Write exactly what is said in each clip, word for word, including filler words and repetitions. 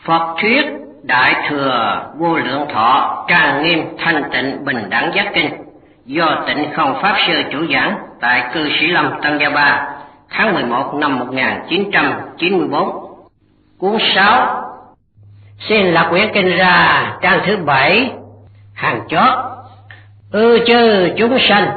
Phật thuyết Đại Thừa Vô Lượng Thọ Trang Nghiêm Thanh Tịnh Bình Đẳng Giác Kinh do Tịnh Không Pháp Sư chủ giảng tại Cư Sĩ Lâm Tân Gia Ba tháng mười một năm một nghìn chín trăm chín mươi bốn. Cuốn sáu. Xin lật quyển kinh ra trang thứ bảy, hàng chót. Ư chư chúng sanh,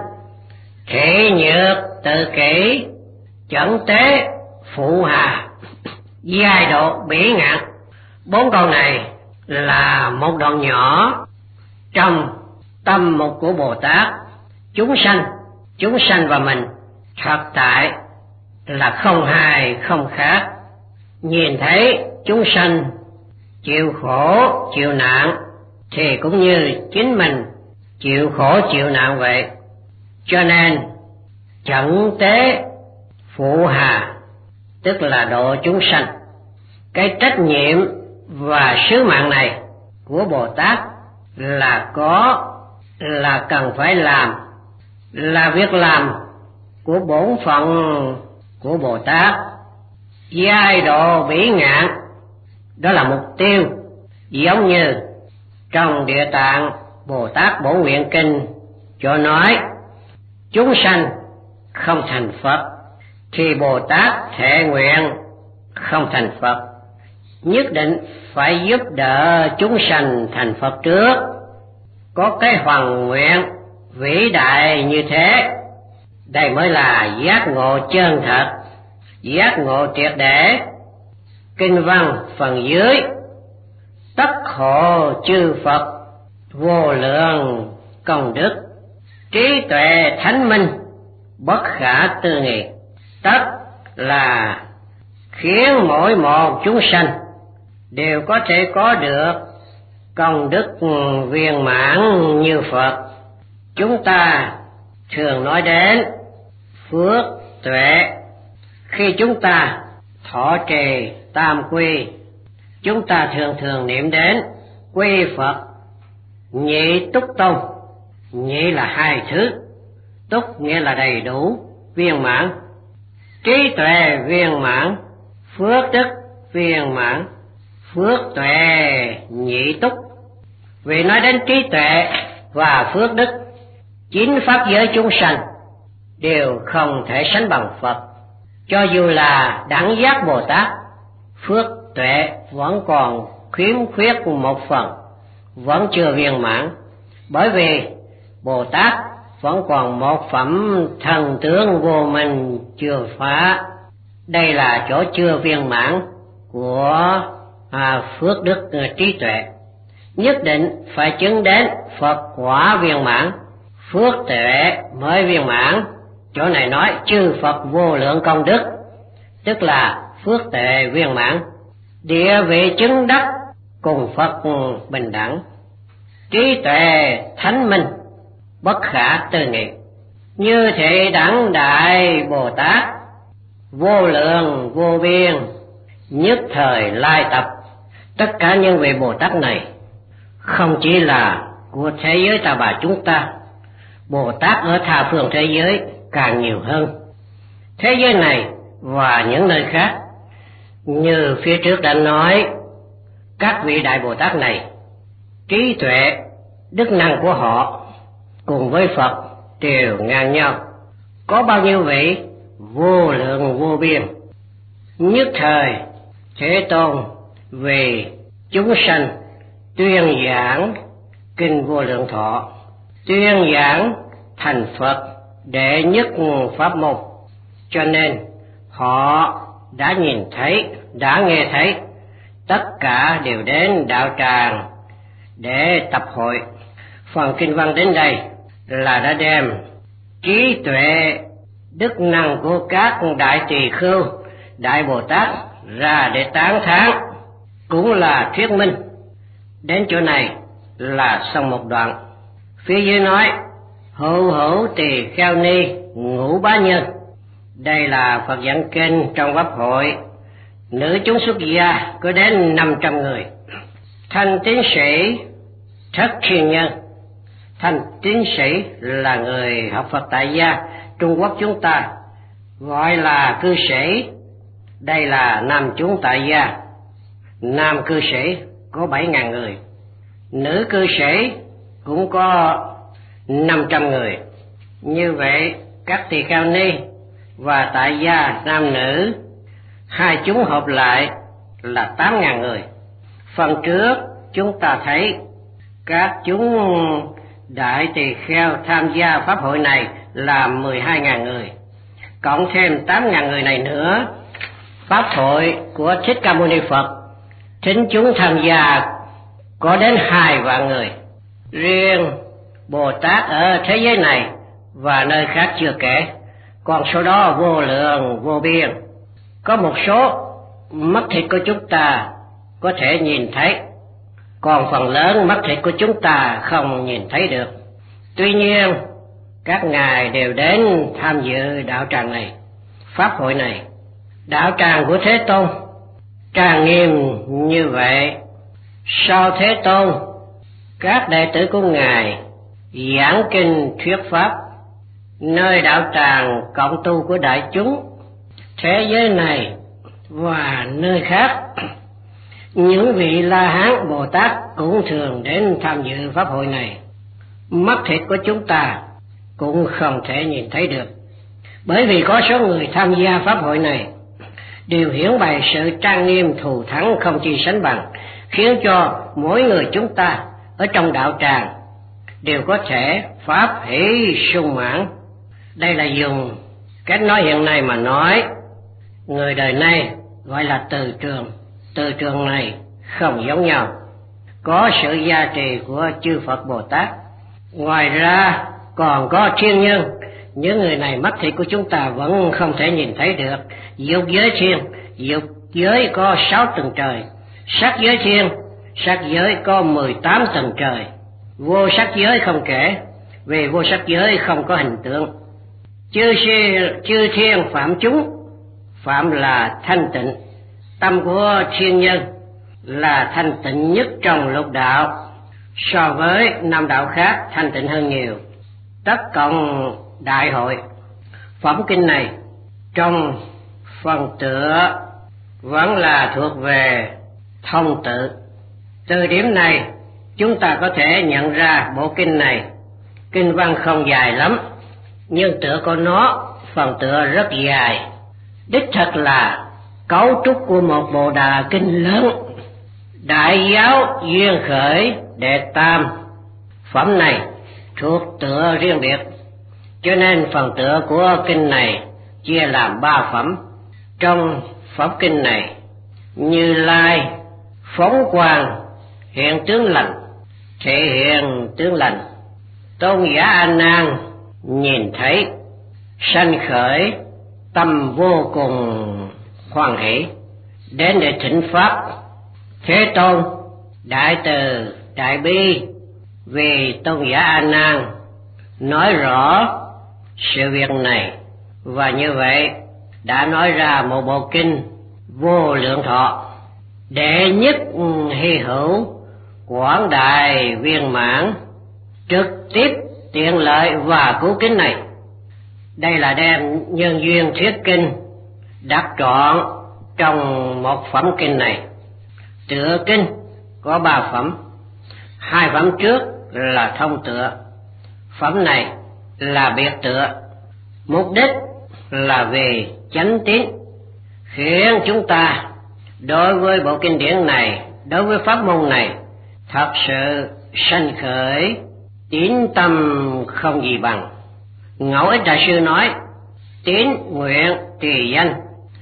thị nhược tự kỷ, chẩn tế phụ hà, giai độ bỉ ngạn. Bốn câu này là một đoạn nhỏ trong tâm mục của Bồ Tát. Chúng sanh, chúng sanh và mình thật tại là không hai không khác. Nhìn thấy chúng sanh chịu khổ chịu nạn thì cũng như chính mình chịu khổ chịu nạn vậy. Cho nên chẩn tế phụ hà tức là độ chúng sanh. Cái trách nhiệm và sứ mạng này của Bồ Tát là có, là cần phải làm, là việc làm của bổn phận của Bồ Tát. Giai độ bỉ ngạn đó là mục tiêu, giống như trong Địa Tạng Bồ Tát Bổ Nguyện Kinh cho nói chúng sanh không thành Phật thì Bồ Tát thệ nguyện không thành Phật, nhất định phải giúp đỡ chúng sanh thành Phật trước. Có cái hoằng nguyện vĩ đại như thế, đây mới là giác ngộ chân thật, giác ngộ triệt để. Kinh văn phần dưới: tất hộ chư Phật vô lượng công đức, trí tuệ thánh minh bất khả tư nghị. Tất là khiến mỗi một chúng sanh đều có thể có được công đức viên mãn như Phật. Chúng ta thường nói đến phước tuệ. Khi chúng ta thọ trì tam quy, chúng ta thường thường niệm đến quy Phật nhị túc tôn. Nhị là hai thứ, túc nghĩa là đầy đủ, viên mãn. Trí tuệ viên mãn, phước đức viên mãn, phước tuệ nhị túc. Vì nói đến trí tuệ và phước đức, chín pháp giới chúng sanh đều không thể sánh bằng Phật. Cho dù là đẳng giác Bồ Tát, phước tuệ vẫn còn khiếm khuyết một phần, vẫn chưa viên mãn. Bởi vì Bồ Tát vẫn còn một phẩm thần tướng vô minh chưa phá. Đây là chỗ chưa viên mãn của à, phước đức trí tuệ. Nhất định phải chứng đến Phật quả viên mãn, phước tuệ mới viên mãn. Chỗ này nói chư Phật vô lượng công đức, tức là phước tuệ viên mãn. Địa vị chứng đắc cùng Phật bình đẳng, trí tuệ thánh minh bất khả tư nghị. Như thị đẳng đại Bồ Tát vô lượng vô biên, nhất thời lai tập. Tất cả những vị Bồ Tát này không chỉ là của thế giới ta bà chúng ta, Bồ Tát ở tha phương thế giới càng nhiều hơn. Thế giới này và những nơi khác, như phía trước đã nói, các vị đại Bồ Tát này, trí tuệ, đức năng của họ cùng với Phật đều ngang nhau. Có bao nhiêu vị? Vô lượng vô biên. Nhất thời Thế Tôn vì chúng sanh tuyên giảng kinh Vô Lượng Thọ, tuyên giảng thành Phật đệ nhất pháp môn. Cho nên họ đã nhìn thấy, đã nghe thấy, tất cả đều đến đạo tràng để tập hội. Phần kinh văn đến đây là đã đem trí tuệ, đức năng của các đại tỳ khưu, đại Bồ Tát ra để tán thán, cũng là thuyết minh. Đến chỗ này là xong một đoạn. Phía dưới nói hữu hữu tỳ kheo ni ngũ bá nhân. Đây là Phật giảng kinh trong pháp hội. Nữ chúng xuất gia có đến năm trăm người. Thanh tín sĩ thất thiên nhân. Thanh tín sĩ là người học Phật tại gia, Trung Quốc chúng ta gọi là cư sĩ. Đây là nam chúng tại gia. Nam cư sĩ có bảy ngàn người, nữ cư sĩ cũng có năm trăm người. Như vậy các tỳ kheo ni và tại gia nam nữ hai chúng hợp lại là tám ngàn người. Phần trước chúng ta thấy các chúng đại tỳ kheo tham gia pháp hội này là mười hai ngàn người, cộng thêm tám ngàn người này nữa. Pháp hội của Thích Ca Mâu Ni Phật thính chúng tham gia có đến hai vạn người. Riêng Bồ Tát ở thế giới này và nơi khác chưa kể, còn số đó vô lượng vô biên. Có một số mắt thịt của chúng ta có thể nhìn thấy, còn phần lớn mắt thịt của chúng ta không nhìn thấy được. Tuy nhiên các ngài đều đến tham dự đạo tràng này, pháp hội này. Đạo tràng của Thế Tôn trang nghiêm như vậy. Sau Thế Tôn, các đệ tử của ngài giảng kinh thuyết pháp. Nơi đạo tràng cộng tu của đại chúng thế giới này và nơi khác, những vị La Hán Bồ Tát cũng thường đến tham dự pháp hội này. Mắt thịt của chúng ta cũng không thể nhìn thấy được, bởi vì có số người tham gia pháp hội này đều hiển bày sự trang nghiêm thù thắng không chi sánh bằng, khiến cho mỗi người chúng ta ở trong đạo tràng đều có thể pháp hỷ sung mãn. Đây là dùng cách nói hiện nay mà nói, người đời nay gọi là từ trường. Từ trường này không giống nhau, có sự gia trì của chư Phật Bồ Tát. Ngoài ra còn có thiên nhân, những người này mắt thịt của chúng ta vẫn không thể nhìn thấy được. Dục giới thiên, dục giới có sáu tầng trời. Sắc giới thiên, sắc giới có mười tám tầng trời. Vô sắc giới không kể, vì vô sắc giới không có hình tượng. Chư si, chư thiên phạm chúng, phạm là thanh tịnh. Tâm của thiên nhân là thanh tịnh nhất trong lục đạo, so với năm đạo khác thanh tịnh hơn nhiều. Tất cộng đại hội phẩm kinh này trong phần tựa vẫn là thuộc về thông tự. Từ điểm này chúng ta có thể nhận ra bộ kinh này kinh văn không dài lắm, nhưng tựa của nó phần tựa rất dài. Đích thật là cấu trúc của một bộ đà kinh lớn. Đại giáo duyên khởi đệ tam phẩm này thuộc tựa riêng biệt, cho nên phần tựa của kinh này chia làm ba phẩm. Trong phẩm kinh này, Như Lai phóng quang hiện tướng lành, thể hiện tướng lành. Tôn giả A Nan nhìn thấy, sanh khởi tâm vô cùng hoan hỷ, đến để thỉnh pháp. Thế Tôn đại từ đại bi vì tôn giả A Nan nói rõ sự việc này, và như vậy đã nói ra một bộ kinh vô lượng thọ, đệ nhất hy hữu, quảng đại viên mãn, trực tiếp tiện lợi và cứu kính này. Đây là đem nhân duyên thuyết kinh đặt trọn trong một phẩm kinh này. Tựa kinh có ba phẩm, hai phẩm trước là thông tựa, phẩm này là biệt tựa. Mục đích là về chánh tín, khiến chúng ta đối với bộ kinh điển này, đối với pháp môn này thật sự sanh khởi tín tâm không gì bằng. Ngẫu Ích Đại Sư nói, tín, nguyện, trì, danh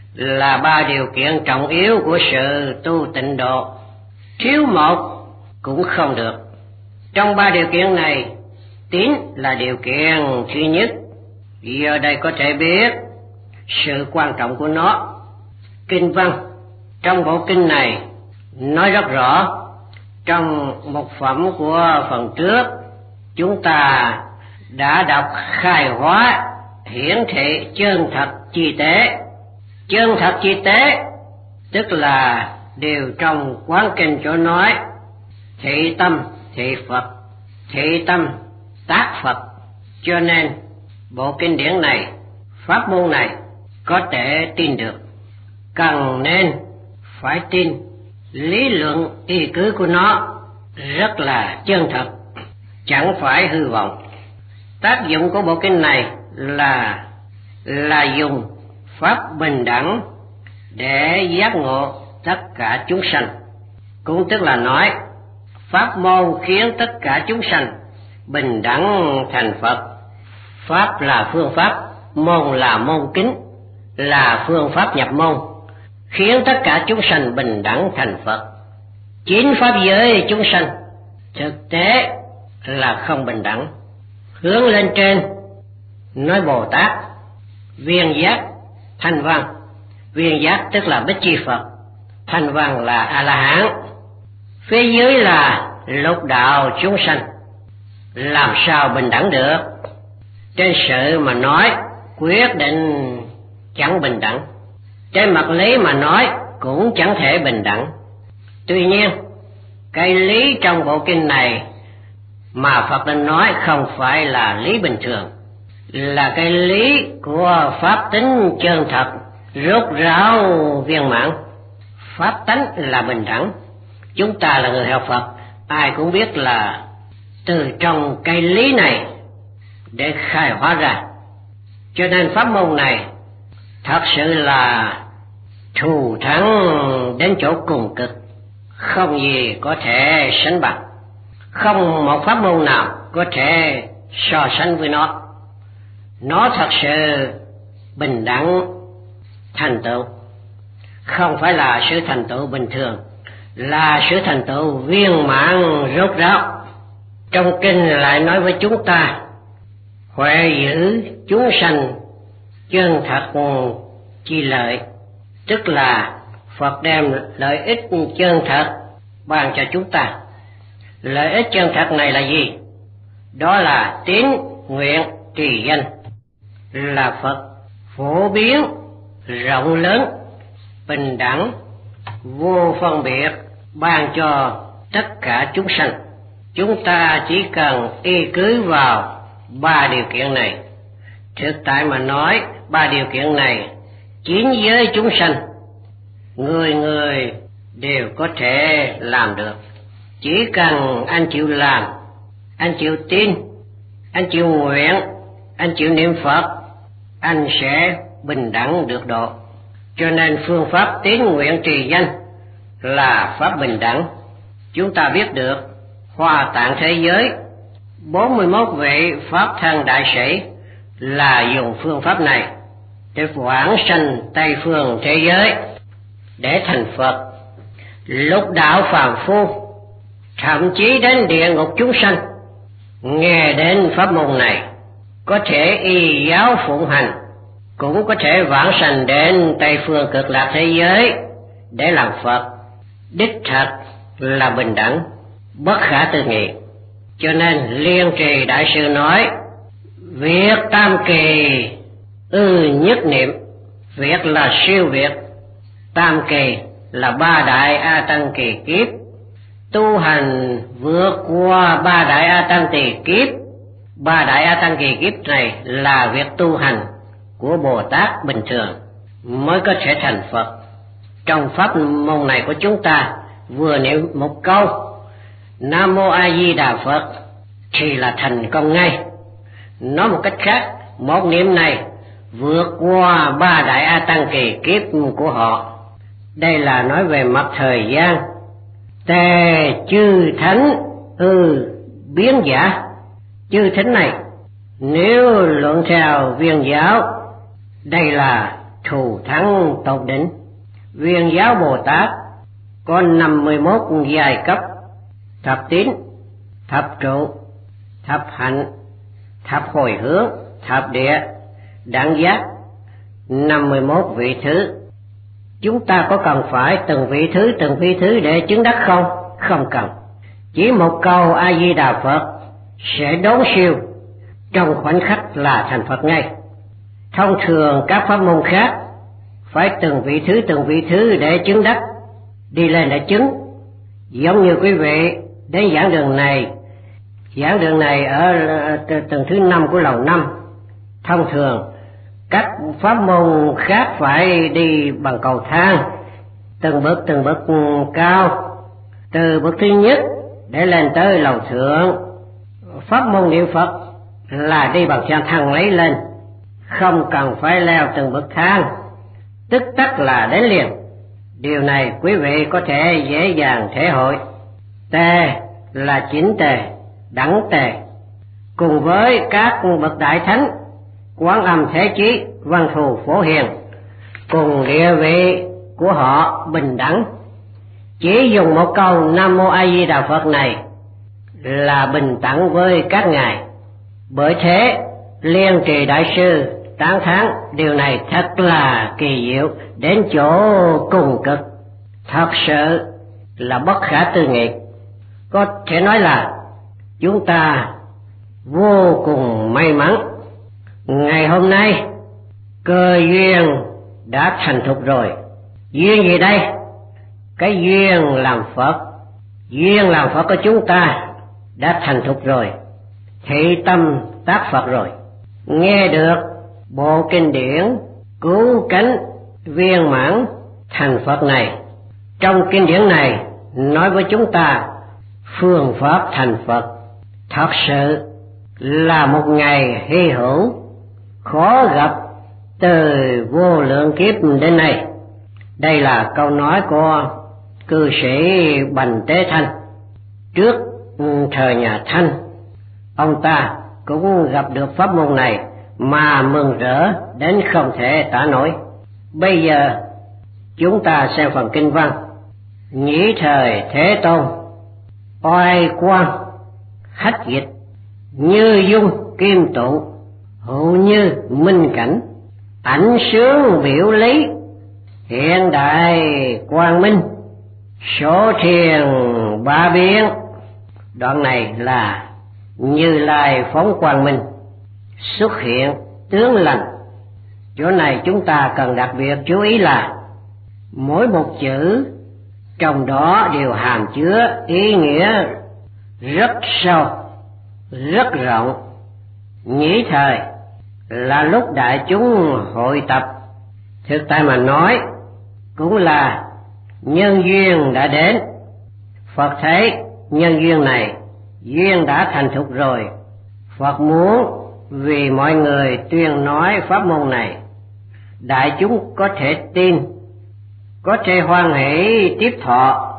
là ba điều kiện trọng yếu của sự tu tịnh độ, thiếu một cũng không được. Trong ba điều kiện này, tín là điều kiện thứ nhất. Giờ đây có thể biết sự quan trọng của nó. Kinh văn trong bộ kinh này nói rất rõ. Trong một phẩm của phần trước, chúng ta đã đọc khai hóa hiển thị chân thật chi tế. Chân thật chi tế tức là điều trong quán kinh chỗ nói thị tâm thị Phật, thị tâm tác Phật. Cho nên bộ kinh điển này, pháp môn này có thể tin được, cần nên phải tin. lý luận y cứ của nó rất là chân thật, chẳng phải hư vọng. Tác dụng của bộ kinh này là là dùng pháp bình đẳng để giác ngộ tất cả chúng sanh, cũng tức là nói pháp môn khiến tất cả chúng sanh bình đẳng thành Phật. Pháp là phương pháp, môn là môn kính, là phương pháp nhập môn, khiến tất cả chúng sanh bình đẳng thành Phật. Chín pháp giới chúng sanh thực tế là không bình đẳng. Hướng lên trên nói Bồ Tát, viên giác, thanh văn. Viên giác tức là Bích Chi Phật, thanh văn là A La Hán. Phía dưới là lục đạo chúng sanh, làm sao bình đẳng được? Trên sự mà nói quyết định chẳng bình đẳng, trên mặt lý mà nói cũng chẳng thể bình đẳng. Tuy nhiên cái lý trong bộ kinh này mà Phật đã nói không phải là lý bình thường, là cái lý của pháp tính chân thật, rốt ráo viên mãn. Pháp tánh là bình đẳng. Chúng ta là người học Phật, ai cũng biết là từ trong cái lý này để khai hóa ra. Cho nên pháp môn này thật sự là thù thắng đến chỗ cùng cực, không gì có thể sánh bằng. Không một pháp môn nào có thể so sánh với nó. Nó thật sự bình đẳng thành tựu, không phải là sự thành tựu bình thường, là sự thành tựu viên mãn rốt ráo. Trong kinh lại nói với chúng ta huệ giữ chúng sanh chân thật chi lợi, tức là Phật đem lợi ích chân thật ban cho chúng ta. Lợi ích chân thật này là gì? Đó là tín nguyện trì danh, là Phật phổ biến rộng lớn, bình đẳng, vô phân biệt ban cho tất cả chúng sanh. Chúng ta chỉ cần y cứ vào ba điều kiện này. Thực tại mà nói, ba điều kiện này chín giới chúng sanh người người đều có thể làm được. Chỉ cần anh chịu làm, anh chịu tin, anh chịu nguyện, anh chịu niệm Phật, anh sẽ bình đẳng được độ. Cho nên phương pháp tín nguyện trì danh là pháp bình đẳng. Chúng ta biết được Hoa Tạng thế giới bốn mươi mốt vị pháp thân đại sĩ là dùng phương pháp này để vãng sanh Tây phương thế giới để thành Phật. Lục đạo phàm phu, thậm chí đến địa ngục chúng sanh, nghe đến pháp môn này có thể y giáo phụng hành, cũng có thể vãng sanh đến Tây phương cực lạc thế giới để làm Phật. Đích thật là bình đẳng, bất khả tư nghị. Cho nên Liên Trì đại sư nói việc tam kỳ ư nhất niệm. Việc là siêu việt, tam kỳ là ba đại A Tăng kỳ kiếp. Tu hành vượt qua ba đại A Tăng kỳ kiếp. Ba đại A Tăng kỳ kiếp này là việc tu hành của Bồ Tát bình thường mới có thể thành Phật. Trong pháp môn này của chúng ta, vừa niệm một câu Nam Mô A Di Đà Phật thì là thành công ngay. Nói một cách khác, một niệm này vượt qua ba đại A Tăng kỳ kiếp của họ. Đây là nói về mặt thời gian. Tề chư thánh ư biến giả. Chư thánh này nếu luận theo Viên giáo, đây là thù thắng tột đỉnh. Viên giáo Bồ Tát có năm mươi mốt giai cấp: thập tín, thập trụ, thập hạnh, thập hồi hướng, thập địa, đẳng giác, năm mươi mốt vị thứ. Chúng ta có cần phải từng vị thứ từng vị thứ để chứng đắc không? Không cần. Chỉ một câu A Di Đà Phật sẽ đốn siêu, trong khoảnh khắc là thành Phật ngay. Thông thường các pháp môn khác phải từng vị thứ từng vị thứ để chứng đắc, đi lên để chứng. Giống như quý vị đến giảng đường này, giảng đường này ở tầng thứ năm của lầu năm. Thông thường các pháp môn khác phải đi bằng cầu thang, từng bước từng bước cao, từ bước thứ nhất để lên tới lầu thượng. Pháp môn niệm Phật là đi bằng thang thang lấy lên, không cần phải leo từng bậc thang, tức tắc là đến liền. Điều này quý vị có thể dễ dàng thể hội. Tề là chỉnh tề, đẳng tề, cùng với các bậc đại thánh Quán Âm Thế Chí, Văn Thù Phổ Hiền, cùng địa vị của họ bình đẳng. Chỉ dùng một câu Nam Mô A Di Đà Phật này là bình đẳng với các ngài. Bởi thế Liên Trì Đại Sư tán thán điều này thật là kỳ diệu đến chỗ cùng cực, thật sự là bất khả tư nghị. Có thể nói là chúng ta vô cùng may mắn. Ngày hôm nay cơ duyên đã thành thục rồi. Duyên gì đây? Cái duyên làm Phật. Duyên làm Phật của chúng ta đã thành thục rồi, thị tâm tác Phật rồi. Nghe được bộ kinh điển Cứu Cánh Viên Mãn Thành Phật này. Trong kinh điển này nói với chúng ta phương pháp thành Phật. Thật sự là một ngày hy hữu, khó gặp từ vô lượng kiếp đến nay. Đây là câu nói của cư sĩ Bành Tế Thanh. Trước thời nhà Thanh, ông ta cũng gặp được pháp môn này mà mừng rỡ đến không thể tả nổi. Bây giờ chúng ta xem phần kinh văn. Nhĩ thời Thế Tôn, oai quang hách dịch, như dung kim tụ, hữu như minh cảnh, ảnh sướng biểu lý, hiện đại quang minh, số thiền ba biến. Đoạn này là Như Lai phóng quang minh, xuất hiện tướng lành. Chỗ này chúng ta cần đặc biệt chú ý là mỗi một chữ trong đó đều hàm chứa ý nghĩa rất sâu, rất rộng. Nhĩ thời là lúc đại chúng hội tập, thực tại mà nói cũng là nhân duyên đã đến. Phật thấy nhân duyên này, duyên đã thành thục rồi, Phật muốn vì mọi người tuyên nói pháp môn này, đại chúng có thể tin, có thể hoan hỷ tiếp thọ,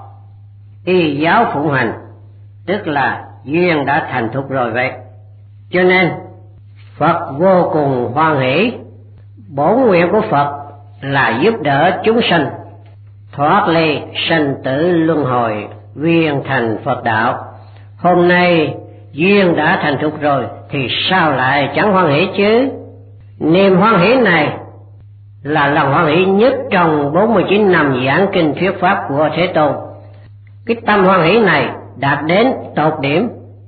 y giáo phụng hành, tức là duyên đã thành thục rồi vậy. Cho nên Phật vô cùng hoan hỷ. Bổn nguyện của Phật là giúp đỡ chúng sanh thoát ly sanh tử luân hồi, viên thành Phật đạo. Hôm nay duyên đã thành thục rồi thì sao lại chẳng hoan hỷ chứ? Niềm hoan hỷ này là lòng hoan hỷ nhất trong bốn mươi chín năm giảng kinh thuyết pháp của Thế Tôn. Cái tâm hoan hỷ này đạt đến tột điểm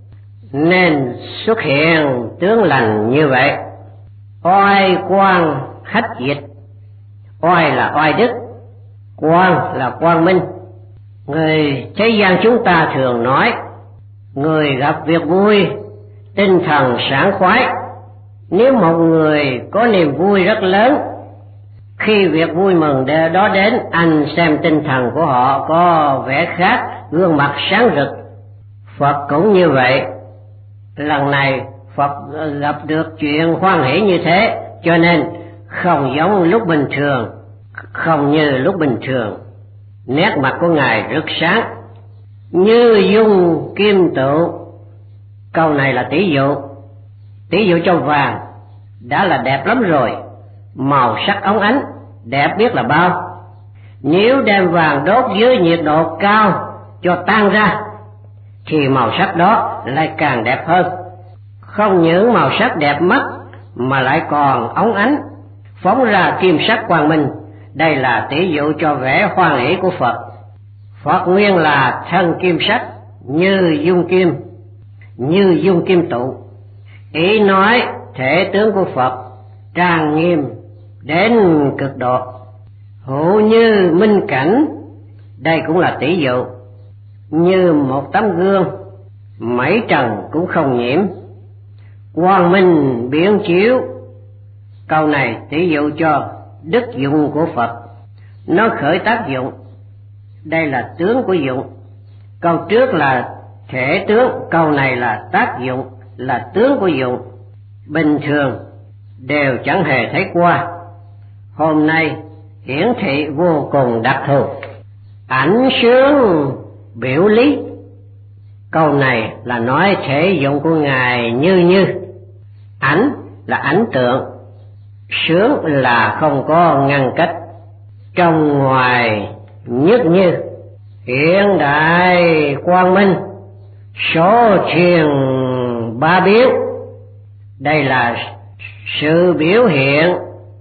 nên xuất hiện tướng lành như vậy. Oai quang hách dịch. Oai là oai đức, quang là quang minh. Người thế gian chúng ta thường nói, người gặp việc vui tinh thần sảng khoái. Nếu một người có niềm vui rất lớn, khi việc vui mừng đó đến, anh xem tinh thần của họ có vẻ khác, gương mặt sáng rực. Phật cũng như vậy. Lần này Phật gặp được chuyện hoan hỷ như thế, cho nên không giống lúc bình thường, không như lúc bình thường. Nét mặt của Ngài rất sáng, như dung kim tụ. Câu này là tỷ dụ. Tỷ dụ cho vàng đã là đẹp lắm rồi, màu sắc óng ánh, đẹp biết là bao. Nếu đem vàng đốt dưới nhiệt độ cao cho tan ra, thì màu sắc đó lại càng đẹp hơn. Không những màu sắc đẹp mắt mà lại còn óng ánh, phóng ra kim sắc quang minh. Đây là tỷ dụ cho vẻ hoan hỷ của Phật. Phật nguyên là thân kim sắc, như dung kim, như dung kim tụ. Ý nói thể tướng của Phật trang nghiêm đến cực độ, hữu như minh cảnh. Đây cũng là tỷ dụ, như một tấm gương, mảy trần cũng không nhiễm, quang minh biến chiếu. Câu này tỷ dụ cho đức dụng của Phật, nó khởi tác dụng đây là tướng của dụng. Câu trước là thể tướng, câu này là tác dụng, là tướng của dụng. Bình thường đều chẳng hề thấy qua, hôm nay hiển thị vô cùng đặc thù. Ảnh sướng biểu lý, câu này là nói thể dụng của Ngài như như. Ảnh là ảnh tượng, sướng là không có ngăn cách, trong ngoài nhất như. Hiện đại quang minh, số truyền ba biến, đây là sự biểu hiện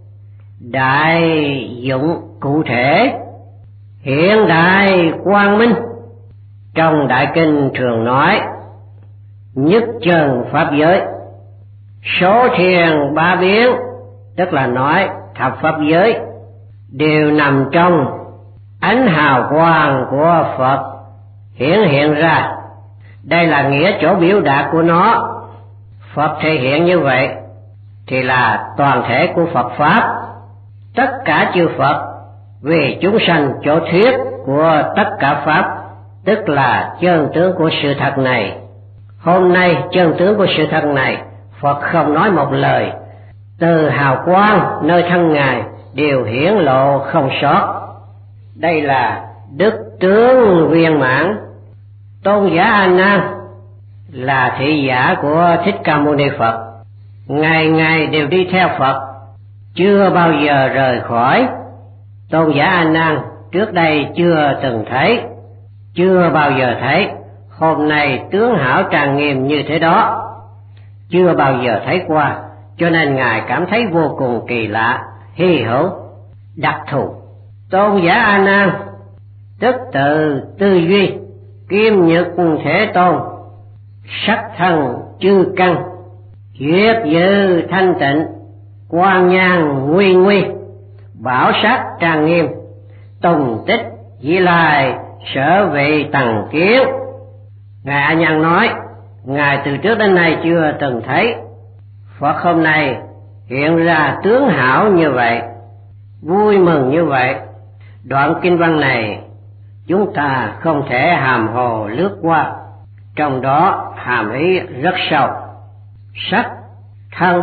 đại dụng cụ thể. Hiện đại quang minh, trong Đại Kinh thường nói nhất chân pháp giới. Số thiền ba biến, tức là nói thập pháp giới, đều nằm trong ánh hào quang của Phật hiển hiện ra. Đây là nghĩa chỗ biểu đạt của nó. Phật thể hiện như vậy thì là toàn thể của Phật Pháp, tất cả chư Phật vì chúng sanh chỗ thuyết của tất cả Pháp, tức là chân tướng của sự thật này. Hôm nay chân tướng của sự thật này, Phật không nói một lời, từ hào quang nơi thân Ngài đều hiển lộ không sót. Đây là đức tướng viên mãn. Tôn giả A Nan là thị giả của Thích Ca Mâu Ni Phật, ngày ngày đều đi theo Phật, chưa bao giờ rời khỏi. Tôn giả A Nan trước đây chưa từng thấy, chưa bao giờ thấy. Hôm nay tướng hảo trang nghiêm như thế đó, chưa bao giờ thấy qua, cho nên Ngài cảm thấy vô cùng kỳ lạ, hy hữu, đặc thù. Tôn giả A Nan tức từ tư duy, kim nhật thể tôn, sắc thân chư căn, duyệt dư thanh tịnh, quang nhang nguy nguy, bảo sát trang nghiêm, tùng tích dĩ lai, sở vị tầng kiến. Ngài A Nan nói, Ngài từ trước đến nay chưa từng thấy. Phật hôm nay hiện ra tướng hảo như vậy, vui mừng như vậy. Đoạn kinh văn này chúng ta không thể hàm hồ lướt qua, trong đó hàm ý rất sâu. Sắc, thân,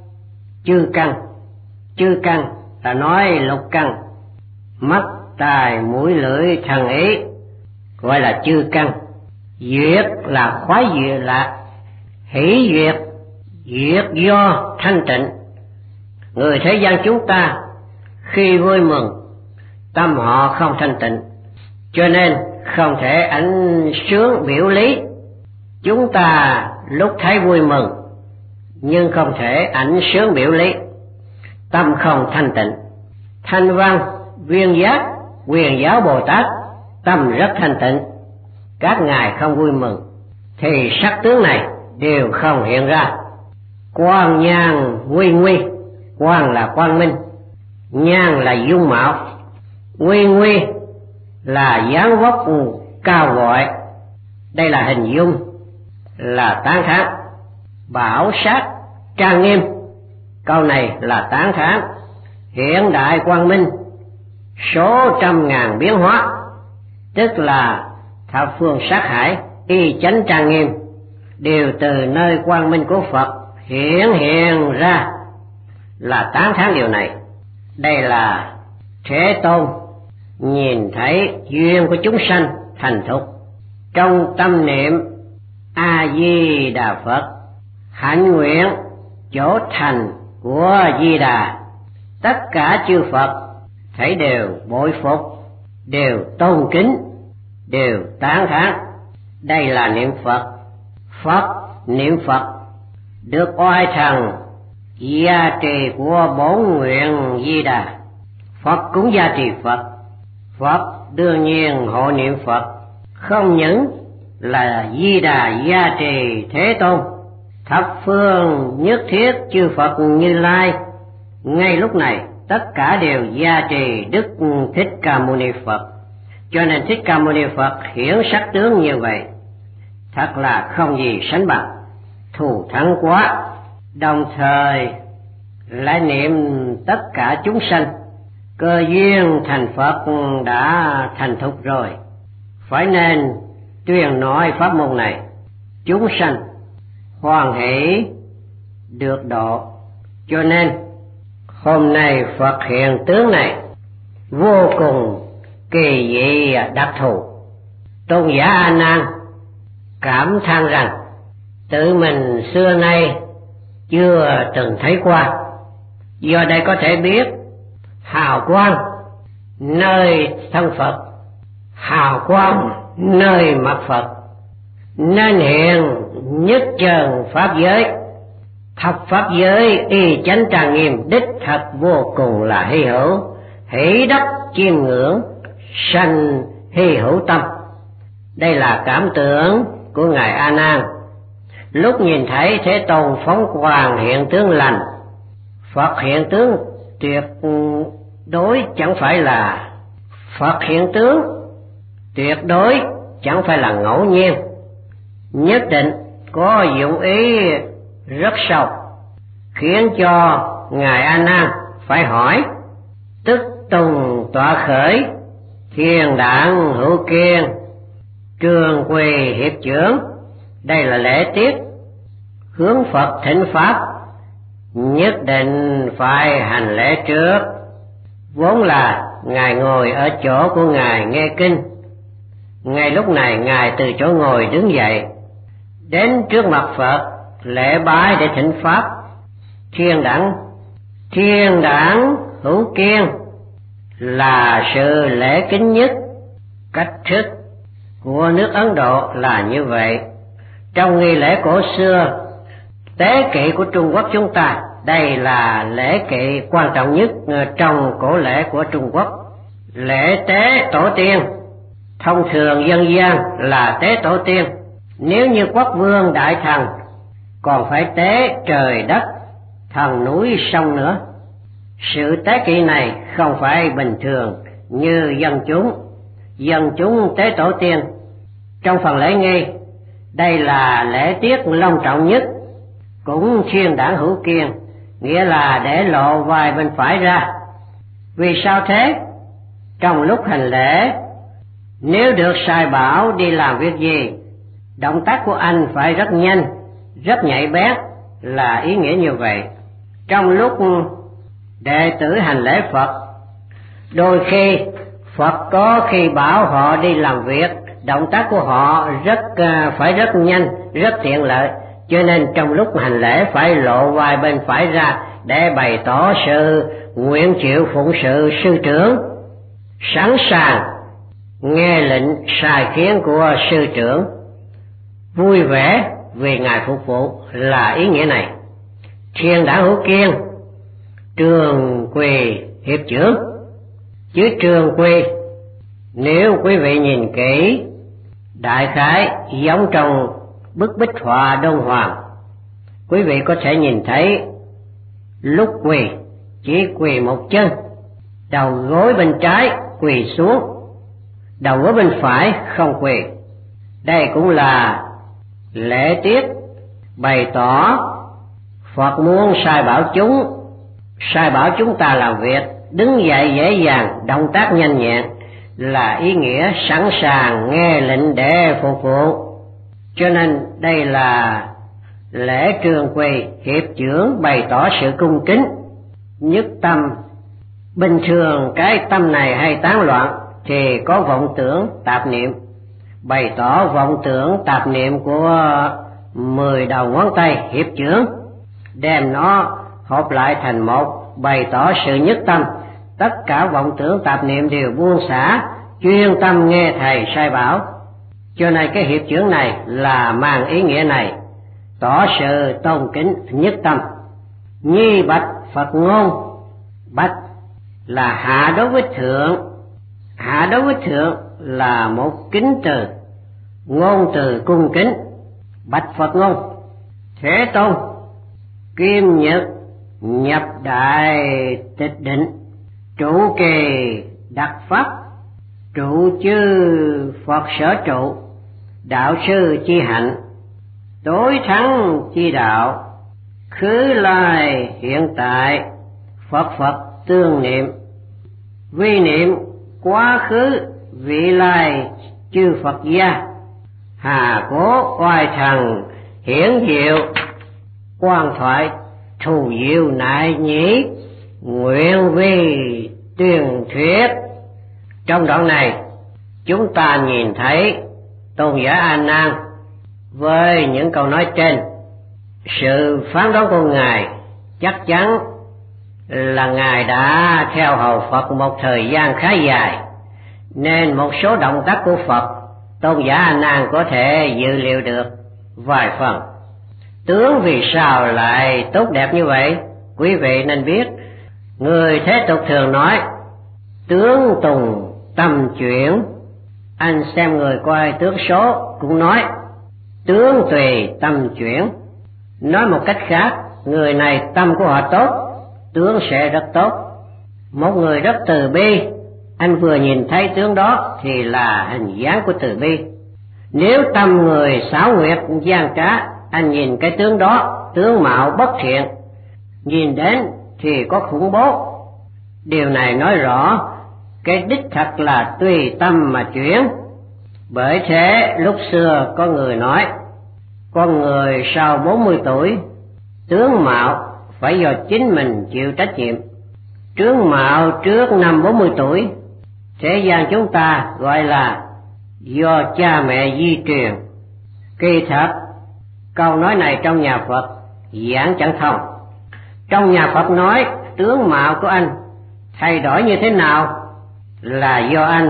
chư căn. Chư căn là nói lục căn, mắt, tai, mũi, lưỡi, thân, ý, gọi là chư căn. Duyệt là khoái duyệt lạc, hỷ duyệt, duyệt do thanh tịnh. Người thế gian chúng ta khi vui mừng, tâm họ không thanh tịnh, cho nên không thể ảnh sướng biểu lý. Chúng ta lúc thấy vui mừng nhưng không thể ảnh sướng biểu lý, tâm không thanh tịnh. Thanh Văn, Viên Giác, Quyền Giáo Bồ Tát tâm rất thanh tịnh, các ngài không vui mừng thì sắc tướng này đều không hiện ra. Quang nhang nguy nguy, quang là quang minh, nhang là dung mạo, nguy nguy là dáng vóc cao gọi, đây là hình dung, là tán thán. Bảo sát trang nghiêm, câu này là tán thán. Hiện đại quang minh, số trăm ngàn biến hóa, tức là thập phương sát hải y chánh trang nghiêm, đều từ nơi quang minh của Phật hiển hiện ra, là tán thán điều này. Đây là Thế Tôn nhìn thấy duyên của chúng sanh thành thục, trong tâm niệm A Di Đà Phật, hạnh nguyện chỗ thành của Di Đà, tất cả chư Phật thấy đều bội phục, đều tôn kính, đều tán thán. Đây là niệm Phật. Phật niệm Phật được oai thần gia trì của bổn nguyện Di Đà, Phật cũng gia trì Phật. Phật đương nhiên hộ niệm Phật, không những là Di Đà gia trì Thế Tôn, thập phương nhất thiết chư Phật Như Lai ngay lúc này tất cả đều gia trì Đức Thích Ca Mâu Ni Phật. Cho nên Thích Ca Mâu Ni Phật hiển sắc tướng như vậy, thật là không gì sánh bằng, thù thắng quá. Đồng thời lại niệm tất cả chúng sanh Cơ duyên thành Phật đã thành thục rồi, phải nên tuyên nói pháp môn này, chúng sanh hoan hỷ được độ. Cho nên hôm nay Phật hiện tướng này vô cùng kỳ dị đặc thù. Tôn giả A Nan cảm than rằng tự mình xưa nay chưa từng thấy qua, do đây có thể biết hào quang nơi thân Phật, hào quang nơi mặt Phật, nên hiện nhất trần pháp giới, thập pháp giới y chánh trang nghiêm, đích thật vô cùng là hy hữu, hỷ đắc chiêm ngưỡng, sanh hy hữu tâm. Đây là cảm tưởng của ngài A Nan lúc nhìn thấy Thế Tôn phóng quang hiện tướng lành. Phật hiện tướng tuyệt đối chẳng phải là Phật hiện tướng tuyệt đối chẳng phải là ngẫu nhiên, nhất định có dụng ý rất sâu, khiến cho ngài A Nan phải hỏi. Tức tùng tọa khởi, thiên đảng hữu kiên, trường quỳ hiệp trưởng. Đây là lễ tiết hướng Phật thỉnh pháp, nhất định phải hành lễ trước. Vốn là ngài ngồi ở chỗ của ngài nghe kinh, ngay lúc này ngài từ chỗ ngồi đứng dậy, đến trước mặt Phật lễ bái để thỉnh pháp. Thiên đẳng thiên đẳng hữu kiên là sự lễ kính nhất. Cách thức của nước Ấn Độ là như vậy. Trong nghi lễ cổ xưa, tế kỵ của Trung Quốc chúng ta, đây là lễ kỵ quan trọng nhất trong cổ lễ của Trung Quốc. Lễ tế tổ tiên, thông thường dân gian là tế tổ tiên. Nếu như quốc vương đại thần còn phải tế trời đất, thần núi sông nữa. Sự tế kỵ này không phải bình thường như dân chúng. Dân chúng tế tổ tiên trong phần lễ nghi, đây là lễ tiết long trọng nhất. Cũng thiên đảng hữu kiên, nghĩa là để lộ vai bên phải ra. Vì sao thế? Trong lúc hành lễ, nếu được sai bảo đi làm việc gì, động tác của anh phải rất nhanh, rất nhạy bén, là ý nghĩa như vậy. Trong lúc đệ tử hành lễ Phật, đôi khi Phật có khi bảo họ đi làm việc, động tác của họ rất phải rất nhanh, rất tiện lợi. Cho nên trong lúc hành lễ phải lộ vai bên phải ra để bày tỏ sự nguyện chịu phụng sự sư trưởng, sẵn sàng nghe lệnh sai khiến của sư trưởng, vui vẻ vì ngài phục vụ, là ý nghĩa này. Thiên đảng hữu kiên, trường quỳ hiệp trưởng. Chữ trường quỳ, nếu quý vị nhìn kỹ, đại khái giống trong bức bích họa Đông Hoàng. Quý vị có thể nhìn thấy lúc quỳ chỉ quỳ một chân, đầu gối bên trái quỳ xuống, đầu gối bên phải không quỳ. Đây cũng là lễ tiết bày tỏ Phật muốn sai bảo chúng, sai bảo chúng ta làm việc, đứng dậy dễ dàng, động tác nhanh nhẹn, là ý nghĩa sẵn sàng nghe lệnh để phục vụ. Cho nên đây là lễ trường quỳ hiệp trưởng, bày tỏ sự cung kính, nhất tâm. Bình thường cái tâm này hay tán loạn thì có vọng tưởng tạp niệm, bày tỏ vọng tưởng tạp niệm của mười đầu ngón tay hiệp trưởng, đem nó hợp lại thành một, bày tỏ sự nhất tâm. Tất cả vọng tưởng tạp niệm đều buông xả, chuyên tâm nghe thầy sai bảo. Cho nên cái hiệp trưởng này là mang ý nghĩa này, tỏ sự tôn kính nhất tâm. Nhi bạch Phật ngôn, bạch là hạ đối với thượng, hạ đối với thượng là một kính từ, ngôn từ cung kính. Bạch Phật ngôn, Thế Tôn kim nhật nhập đại tịch định, trụ kỳ đặc pháp, trụ chư Phật sở trụ, đạo sư chi hạnh, tối thắng chi đạo, khứ lai hiện tại, Phật Phật tương niệm. vi niệm quá khứ vị lai chư Phật gia, hà cố oai thần hiển diệu quan thoại thù diệu nại nhĩ, nguyện vi tuyên thuyết. Trong đoạn này chúng ta nhìn thấy tôn giả A Nan với những câu nói trên, sự phán đoán của ngài chắc chắn là ngài đã theo hầu Phật một thời gian khá dài, nên một số động tác của Phật tôn giả A Nan có thể dự liệu được vài phần. Tướng vì sao lại tốt đẹp như vậy? Quý vị nên biết, người thế tục thường nói tướng tùng tâm chuyển. Anh xem người coi tướng số cũng nói tướng tùy tâm chuyển. Nói một cách khác, người này tâm của họ tốt, tướng sẽ rất tốt. Một người rất từ bi, anh vừa nhìn thấy tướng đó thì là hình dáng của từ bi. Nếu tâm người xảo quyệt gian trá, anh nhìn cái tướng đó, tướng mạo bất thiện, nhìn đến thì có khủng bố. Điều này nói rõ cái đích thật là tùy tâm mà chuyển. Bởi thế lúc xưa có người nói, con người sau bốn mươi tuổi, tướng mạo phải do chính mình chịu trách nhiệm. Tướng mạo trước năm bốn mươi tuổi, thế gian chúng ta gọi là do cha mẹ di truyền. Kỳ thật, câu nói này trong nhà Phật giảng chẳng thông. Trong nhà Phật nói tướng mạo của anh thay đổi như thế nào là do anh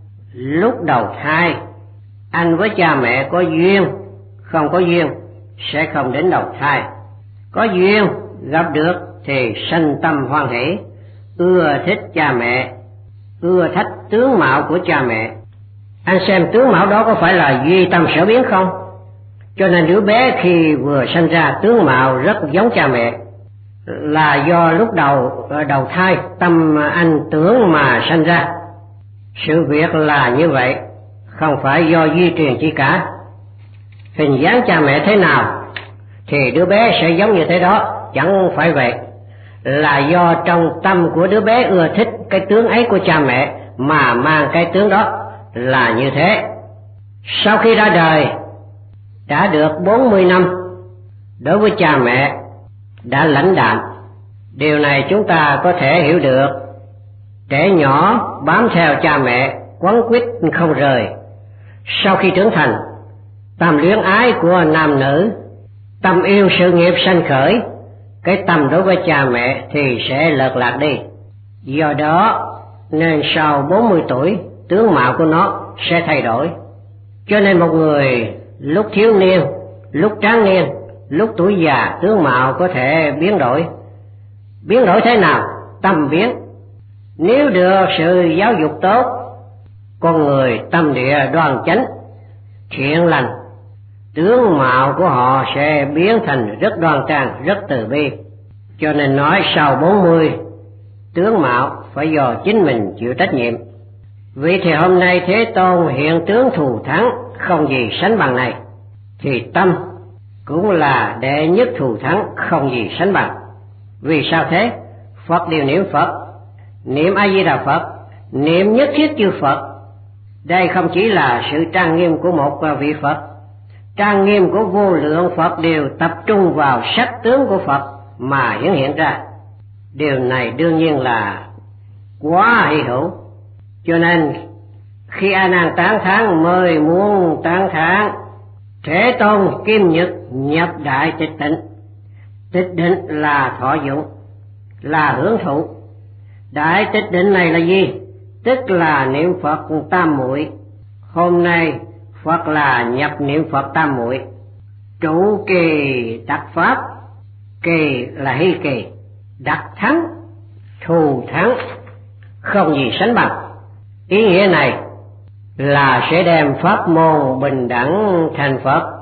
lúc đầu thai, anh với cha mẹ có duyên, không có duyên sẽ không đến đầu thai. Có duyên gặp được thì sanh tâm hoan hỷ, ưa thích cha mẹ, ưa thích tướng mạo của cha mẹ. Anh xem tướng mạo đó có phải là duy tâm sở biến không? Cho nên đứa bé khi vừa sanh ra tướng mạo rất giống cha mẹ, là do lúc đầu đầu thai tâm anh tưởng mà sanh ra. Sự việc là như vậy, không phải do di truyền chi cả. Hình dáng cha mẹ thế nào thì đứa bé sẽ giống như thế đó, chẳng phải vậy. Là do trong tâm của đứa bé ưa thích cái tướng ấy của cha mẹ mà mang cái tướng đó là như thế. Sau khi ra đời đã được bốn mươi năm, đối với cha mẹ đã lãnh đạm. Điều này chúng ta có thể hiểu được. Trẻ nhỏ bám theo cha mẹ quấn quýt không rời. Sau khi trưởng thành, tâm luyến ái của nam nữ, tâm yêu sự nghiệp sanh khởi, cái tâm đối với cha mẹ thì sẽ lợt lạc đi. Do đó nên sau bốn mươi tuổi, tướng mạo của nó sẽ thay đổi. Cho nên một người lúc thiếu niên, lúc tráng niên, lúc tuổi già, tướng mạo có thể biến đổi. Biến đổi thế nào? Tâm biến. Nếu được sự giáo dục tốt, con người tâm địa đoan chánh, thiện lành, tướng mạo của họ sẽ biến thành rất đoan trang, rất từ bi. Cho nên nói sau bốn mươi, tướng mạo phải do chính mình chịu trách nhiệm. Vì thì hôm nay Thế Tôn hiện tướng thù thắng không gì sánh bằng này, thì tâm cũng là đệ nhất thù thắng không gì sánh bằng. Vì sao thế? Phật đều niệm Phật, niệm A Di Đà Phật, niệm nhất thiết chư Phật. Đây không chỉ là sự trang nghiêm của một vị Phật, trang nghiêm của vô lượng Phật đều tập trung vào sắc tướng của Phật mà hiển hiện ra. Điều này đương nhiên là quá hy hữu. Cho nên khi A Nan tán thán mới muốn tán thán Thế Tôn kim nhật nhập đại tịch tịnh. Tịch định là thọ dụng, là hưởng thụ. Đại tịch định này là gì? Tức là niệm Phật tam muội. Hôm nay Phật là nhập niệm Phật tam muội. Trụ kỳ đặc pháp, kỳ là hy kỳ, đặc thắng, thù thắng, không gì sánh bằng. Ý nghĩa này là sẽ đem pháp môn bình đẳng thành Phật,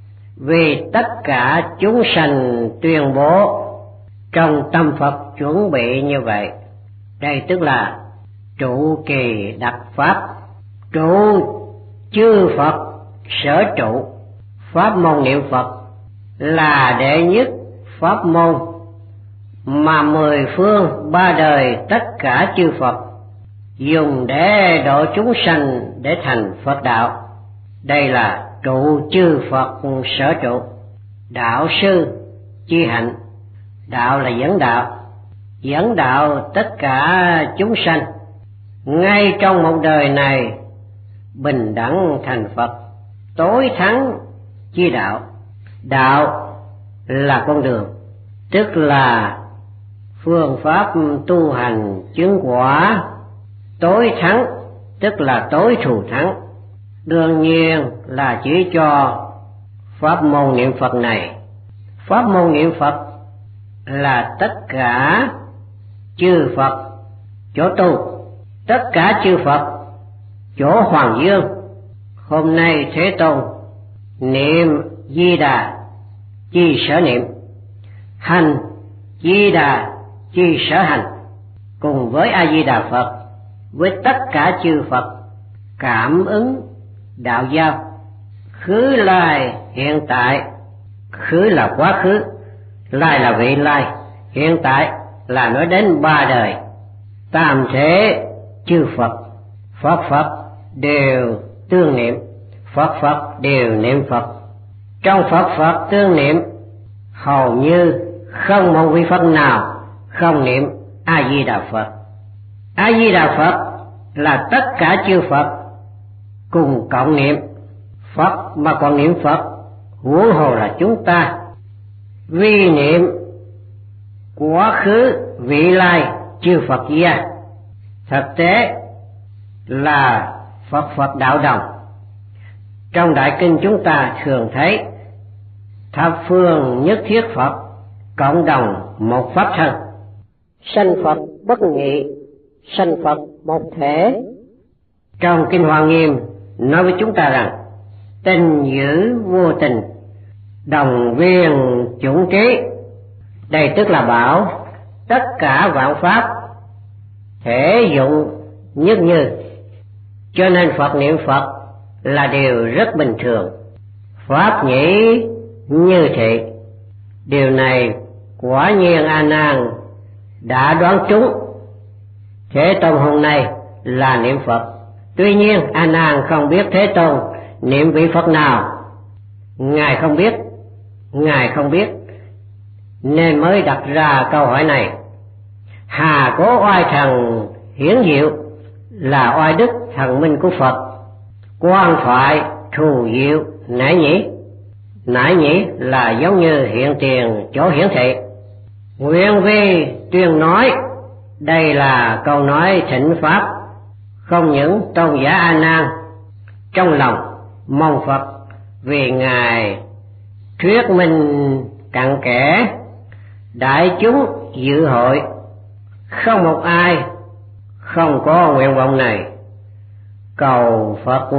vì tất cả chúng sanh tuyên bố trong tâm Phật chuẩn bị như vậy. Đây tức là trụ kỳ đặc pháp. Trụ chư Phật sở trụ, pháp môn niệm Phật là đệ nhất pháp môn mà mười phương ba đời tất cả chư Phật dùng để độ chúng sanh để thành Phật đạo. Đây là trụ chư Phật sở trụ. Đạo sư chi hạnh, đạo là dẫn đạo, dẫn đạo tất cả chúng sanh ngay trong một đời này bình đẳng thành Phật. Tối thắng chi đạo, đạo là con đường, tức là phương pháp tu hành chứng quả. Tối thắng tức là tối thù thắng, đương nhiên là chỉ cho pháp môn niệm Phật này. Pháp môn niệm Phật là tất cả chư Phật chỗ tu, tất cả chư Phật chỗ Hoàng Dương. Hôm nay Thế Tôn niệm Di Đà chi sở niệm, hành Di Đà chi sở hành, cùng với A Di Đà Phật, với tất cả chư Phật cảm ứng đạo giao. Khứ lai hiện tại, khứ là quá khứ, lai là vị lai, hiện tại là nói đến ba đời. Tam thể chư Phật, Phật Phật đều tương niệm, Phật Phật đều niệm Phật. Trong Phật Phật tương niệm, hầu như không một vị Phật nào không niệm A Di Đà Phật. A Di Đà Phật là tất cả chư Phật cùng cộng niệm. Phật mà còn niệm Phật, huống hồ là chúng ta. Vì niệm quá khứ vị lai chư Phật gia, thực tế là Phật Phật đạo đồng. Trong đại kinh chúng ta thường thấy thập phương nhất thiết Phật cộng đồng một pháp thân, sanh Phật bất nhị, sanh Phật một thể. Trong kinh Hoa Nghiêm nói với chúng ta rằng tình giữ vô tình, đồng viên chủng trí. Đây tức là bảo tất cả vạn pháp thể dụng nhất như. Cho nên Phật niệm Phật là điều rất bình thường. Pháp nhĩ như thị. Điều này quả nhiên A Nan đã đoán trúng. Thế Tôn hôm nay là niệm Phật. Tuy nhiên A Nan không biết Thế Tôn niệm vị Phật nào. Ngài không biết, Ngài không biết, nên mới đặt ra câu hỏi này. Hà cố oai thần hiển diệu là oai đức thần minh của Phật, quan thoại thù diệu nãi nhĩ. Nãi nhĩ là giống như hiện tiền chỗ hiển thị. Nguyện vi tuyên nói, đây là câu nói thỉnh pháp. Không những tôn giả A Nan trong lòng mong Phật vì Ngài thuyết minh cặn kẽ, đại chúng dự hội không một ai không có nguyện vọng này, cầu Phật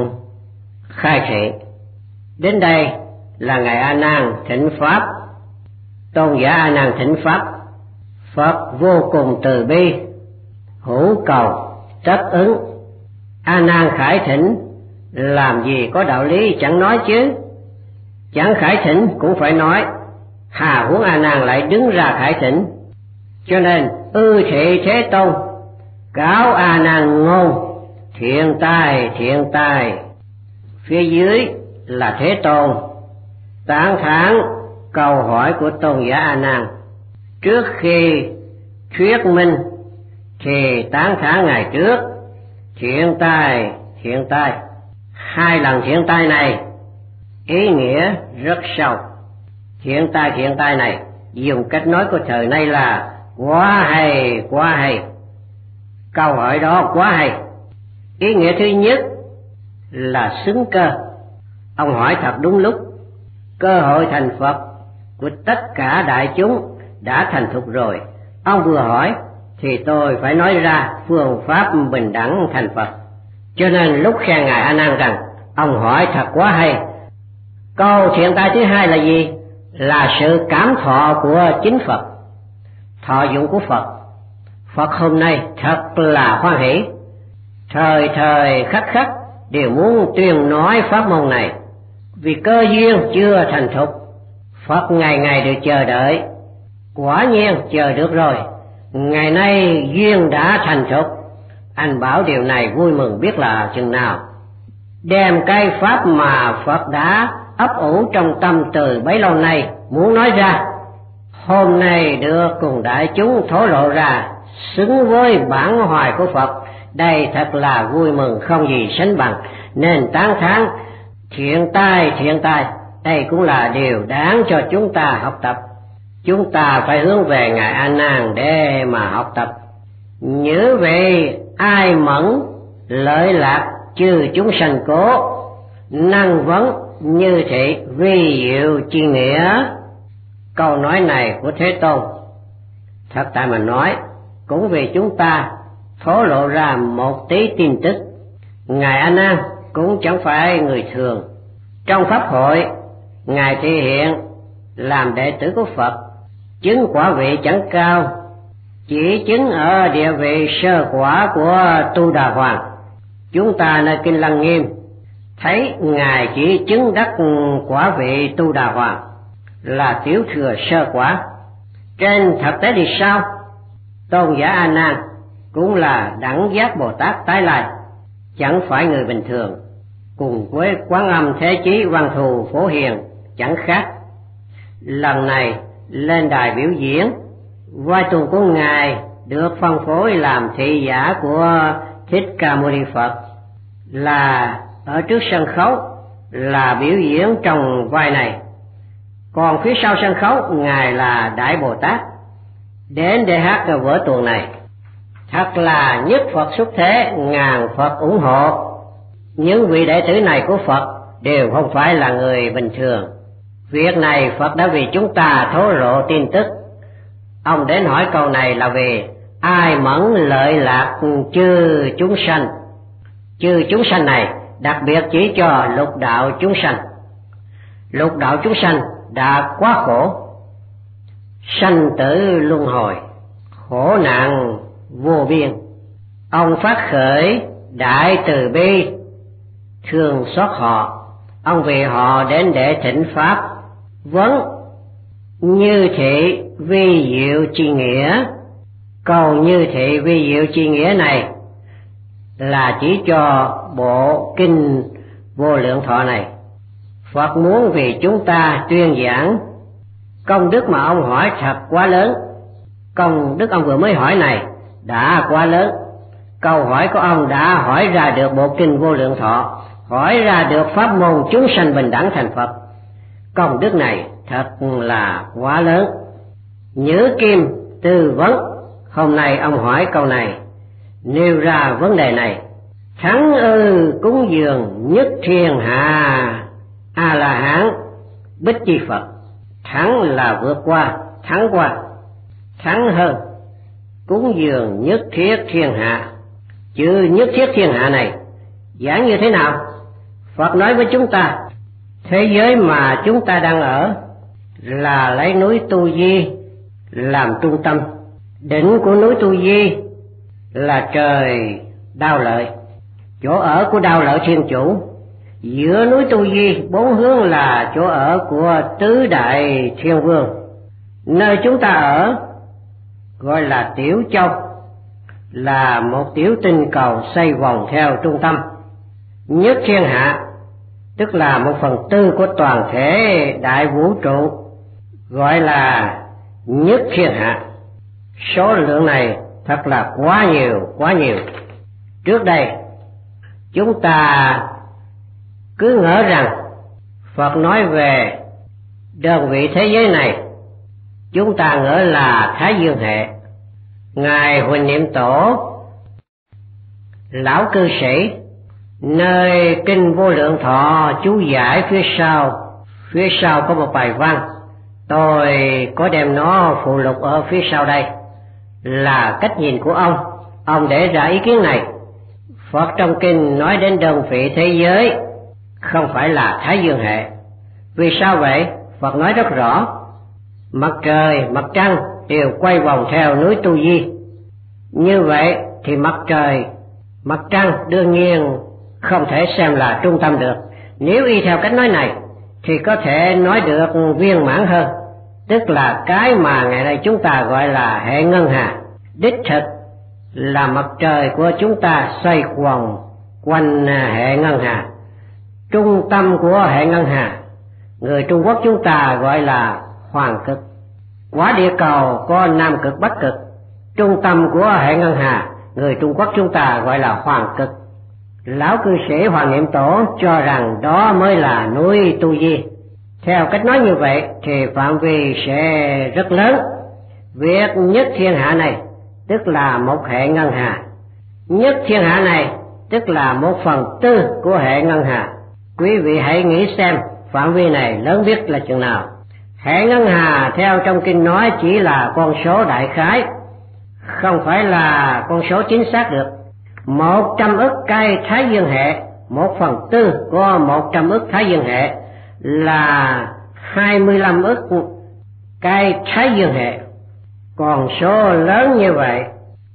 khai thị. Đến đây là ngài A Nan thỉnh pháp. Tôn giả A Nan thỉnh pháp, Phật vô cùng từ bi, hữu cầu tất ứng. A Nan khải thỉnh, làm gì có đạo lý chẳng nói chứ. Chẳng khải thỉnh cũng phải nói, hà huống A Nan lại đứng ra khải thỉnh. Cho nên ư thị Thế Tôn cáo A Nan ngôn, thiện tai thiện tai. Phía dưới là Thế Tôn tán thán câu hỏi của tôn giả A Nan. Trước khi thuyết minh thì tán thán ngài trước, thiện tai thiện tai. Hai lần thiện tai này ý nghĩa rất sâu. Thiện tai thiện tai này dùng cách nói của thời nay là quá hay quá hay. Câu hỏi đó quá hay. Ý nghĩa thứ nhất là xứng cơ. Ông hỏi thật đúng lúc. Cơ hội thành Phật của tất cả đại chúng đã thành thục rồi. Ông vừa hỏi thì tôi phải nói ra phương pháp bình đẳng thành Phật. Cho nên lúc khen ngài A Nan rằng ông hỏi thật quá hay. Câu thiện tai thứ hai là gì? Là sự cảm thọ của chính Phật, thọ dụng của Phật. Phật hôm nay thật là hoan hỷ, thời thời khắc khắc đều muốn tuyên nói pháp môn này. Vì cơ duyên chưa thành thục, Phật ngày ngày được chờ đợi. Quả nhiên chờ được rồi. Ngày nay duyên đã thành thục, Anh bảo điều này vui mừng biết là chừng nào. Đem cái pháp mà Phật đã ấp ủ trong tâm từ bấy lâu nay muốn nói ra, hôm nay được cùng đại chúng thổ lộ ra, xứng với bản hoài của Phật. Đây thật là vui mừng không gì sánh bằng, nên tán thán thiện tai thiện tai. Đây cũng là điều đáng cho chúng ta học tập. Chúng ta phải hướng về Ngài A Nan để mà học tập. Nhớ về ai mẫn lợi lạc chư chúng sanh cố, năng vấn như thị vi diệu chi nghĩa. Câu nói này của Thế Tôn thật tại mà nói cũng vì chúng ta thổ lộ ra một tí tin tức. Ngài A Nan cũng chẳng phải người thường. Trong pháp hội, Ngài thể hiện làm đệ tử của Phật, chứng quả vị chẳng cao, chỉ chứng ở địa vị sơ quả của Tu Đà Hoàng. Chúng ta nơi Kinh Lăng Nghiêm thấy Ngài chỉ chứng đắc quả vị Tu Đà Hoàng là tiểu thừa sơ quả. Trên thực tế thì sao? Tôn giả A Nan cũng là đẳng giác Bồ Tát tái lai, chẳng phải người bình thường, cùng với Quán Âm Thế Chí Văn Thù Phổ Hiền chẳng khác. Lần này lên đài biểu diễn, vai tuồng của Ngài được phân phối làm thị giả của Thích Ca Mâu Ni Phật, là ở trước sân khấu là biểu diễn trong vai này, còn phía sau sân khấu Ngài là Đại Bồ Tát đến để hát cái vở tuồng này. Thật là nhất Phật xuất thế, ngàn Phật ủng hộ. Những vị đệ tử này của Phật đều không phải là người bình thường. Việc này Phật đã vì chúng ta thổ lộ tin tức. Ông đến hỏi câu này là vì ai mẫn lợi lạc chư chúng sanh. Chư chúng sanh này đặc biệt chỉ cho lục đạo chúng sanh. Lục đạo chúng sanh đã quá khổ, sanh tử luân hồi, khổ nạn vô biên. Ông phát khởi đại từ bi, thương xót họ. Ông vì họ đến để thỉnh pháp, vấn như thị vi diệu chi nghĩa. Câu như thị vi diệu chi nghĩa này là chỉ cho bộ kinh Vô Lượng Thọ này. Phật muốn vì chúng ta tuyên giảng. Công đức mà ông hỏi thật quá lớn. Công đức ông vừa mới hỏi này đã quá lớn. Câu hỏi của ông đã hỏi ra được bộ kinh Vô Lượng Thọ, hỏi ra được pháp môn chúng sanh bình đẳng thành Phật. Công đức này thật là quá lớn. Nhớ Kim tư vấn, hôm nay ông hỏi câu này, nêu ra vấn đề này. Thắng ư cúng dường nhất thiên hạ A La Hán Bích Chi Phật. Thắng là vượt qua, thắng qua, thắng hơn. Cúng dường nhất thiết thiên hạ. Chữ nhất thiết thiên hạ này giảng như thế nào? Phật nói với chúng ta, thế giới mà chúng ta đang ở là lấy núi Tu Di làm trung tâm. Đỉnh của núi Tu Di là trời Đao Lợi, chỗ ở của Đao Lợi Thiên Chủ. Giữa núi Tu Di bốn hướng là chỗ ở của Tứ Đại Thiên Vương. Nơi chúng ta ở gọi là Tiểu Châu, là một tiểu tinh cầu xoay vòng theo trung tâm. Nhất thiên hạ tức là một phần tư của toàn thể đại vũ trụ, gọi là nhất thiên hạ. Số lượng này thật là quá nhiều, quá nhiều. Trước đây chúng ta cứ ngỡ rằng Phật nói về đơn vị thế giới này, chúng ta ngỡ là Thái Dương hệ. Ngài Huỳnh Niệm Tổ, lão cư sĩ, nơi kinh Vô Lượng Thọ chú giải phía sau, phía sau có một bài văn, tôi có đem nó phụ lục ở phía sau đây, là cách nhìn của ông. Ông để ra ý kiến này. Phật trong kinh nói đến đơn vị thế giới không phải là Thái Dương hệ. Vì sao vậy? Phật nói rất rõ, mặt trời, mặt trăng đều quay vòng theo núi Tu Di. Như vậy thì mặt trời, mặt trăng đương nhiên không thể xem là trung tâm được. Nếu y theo cách nói này thì có thể nói được viên mãn hơn, tức là cái mà ngày nay chúng ta gọi là hệ ngân hà. Đích thực là mặt trời của chúng ta xoay quần quanh hệ ngân hà, trung tâm của hệ ngân hà, người Trung Quốc chúng ta gọi là hoàng cực. Quả địa cầu có nam cực bắc cực, trung tâm của hệ ngân hà, người Trung Quốc chúng ta gọi là hoàng cực. Lão cư sĩ Hoàng Niệm Tổ cho rằng đó mới là núi Tu Di. Theo cách nói như vậy thì phạm vi sẽ rất lớn. Việc nhất thiên hạ này tức là một hệ ngân hà, nhất thiên hạ này tức là một phần tư của hệ ngân hà. Quý vị hãy nghĩ xem phạm vi này lớn biết là chừng nào. Hệ ngân hà theo trong kinh nói chỉ là con số đại khái, không phải là con số chính xác được. Một trăm ức cây Thái Dương hệ, một phần tư của một trăm ức Thái Dương hệ là hai mươi lăm ức cây Thái Dương hệ. Còn số lớn như vậy,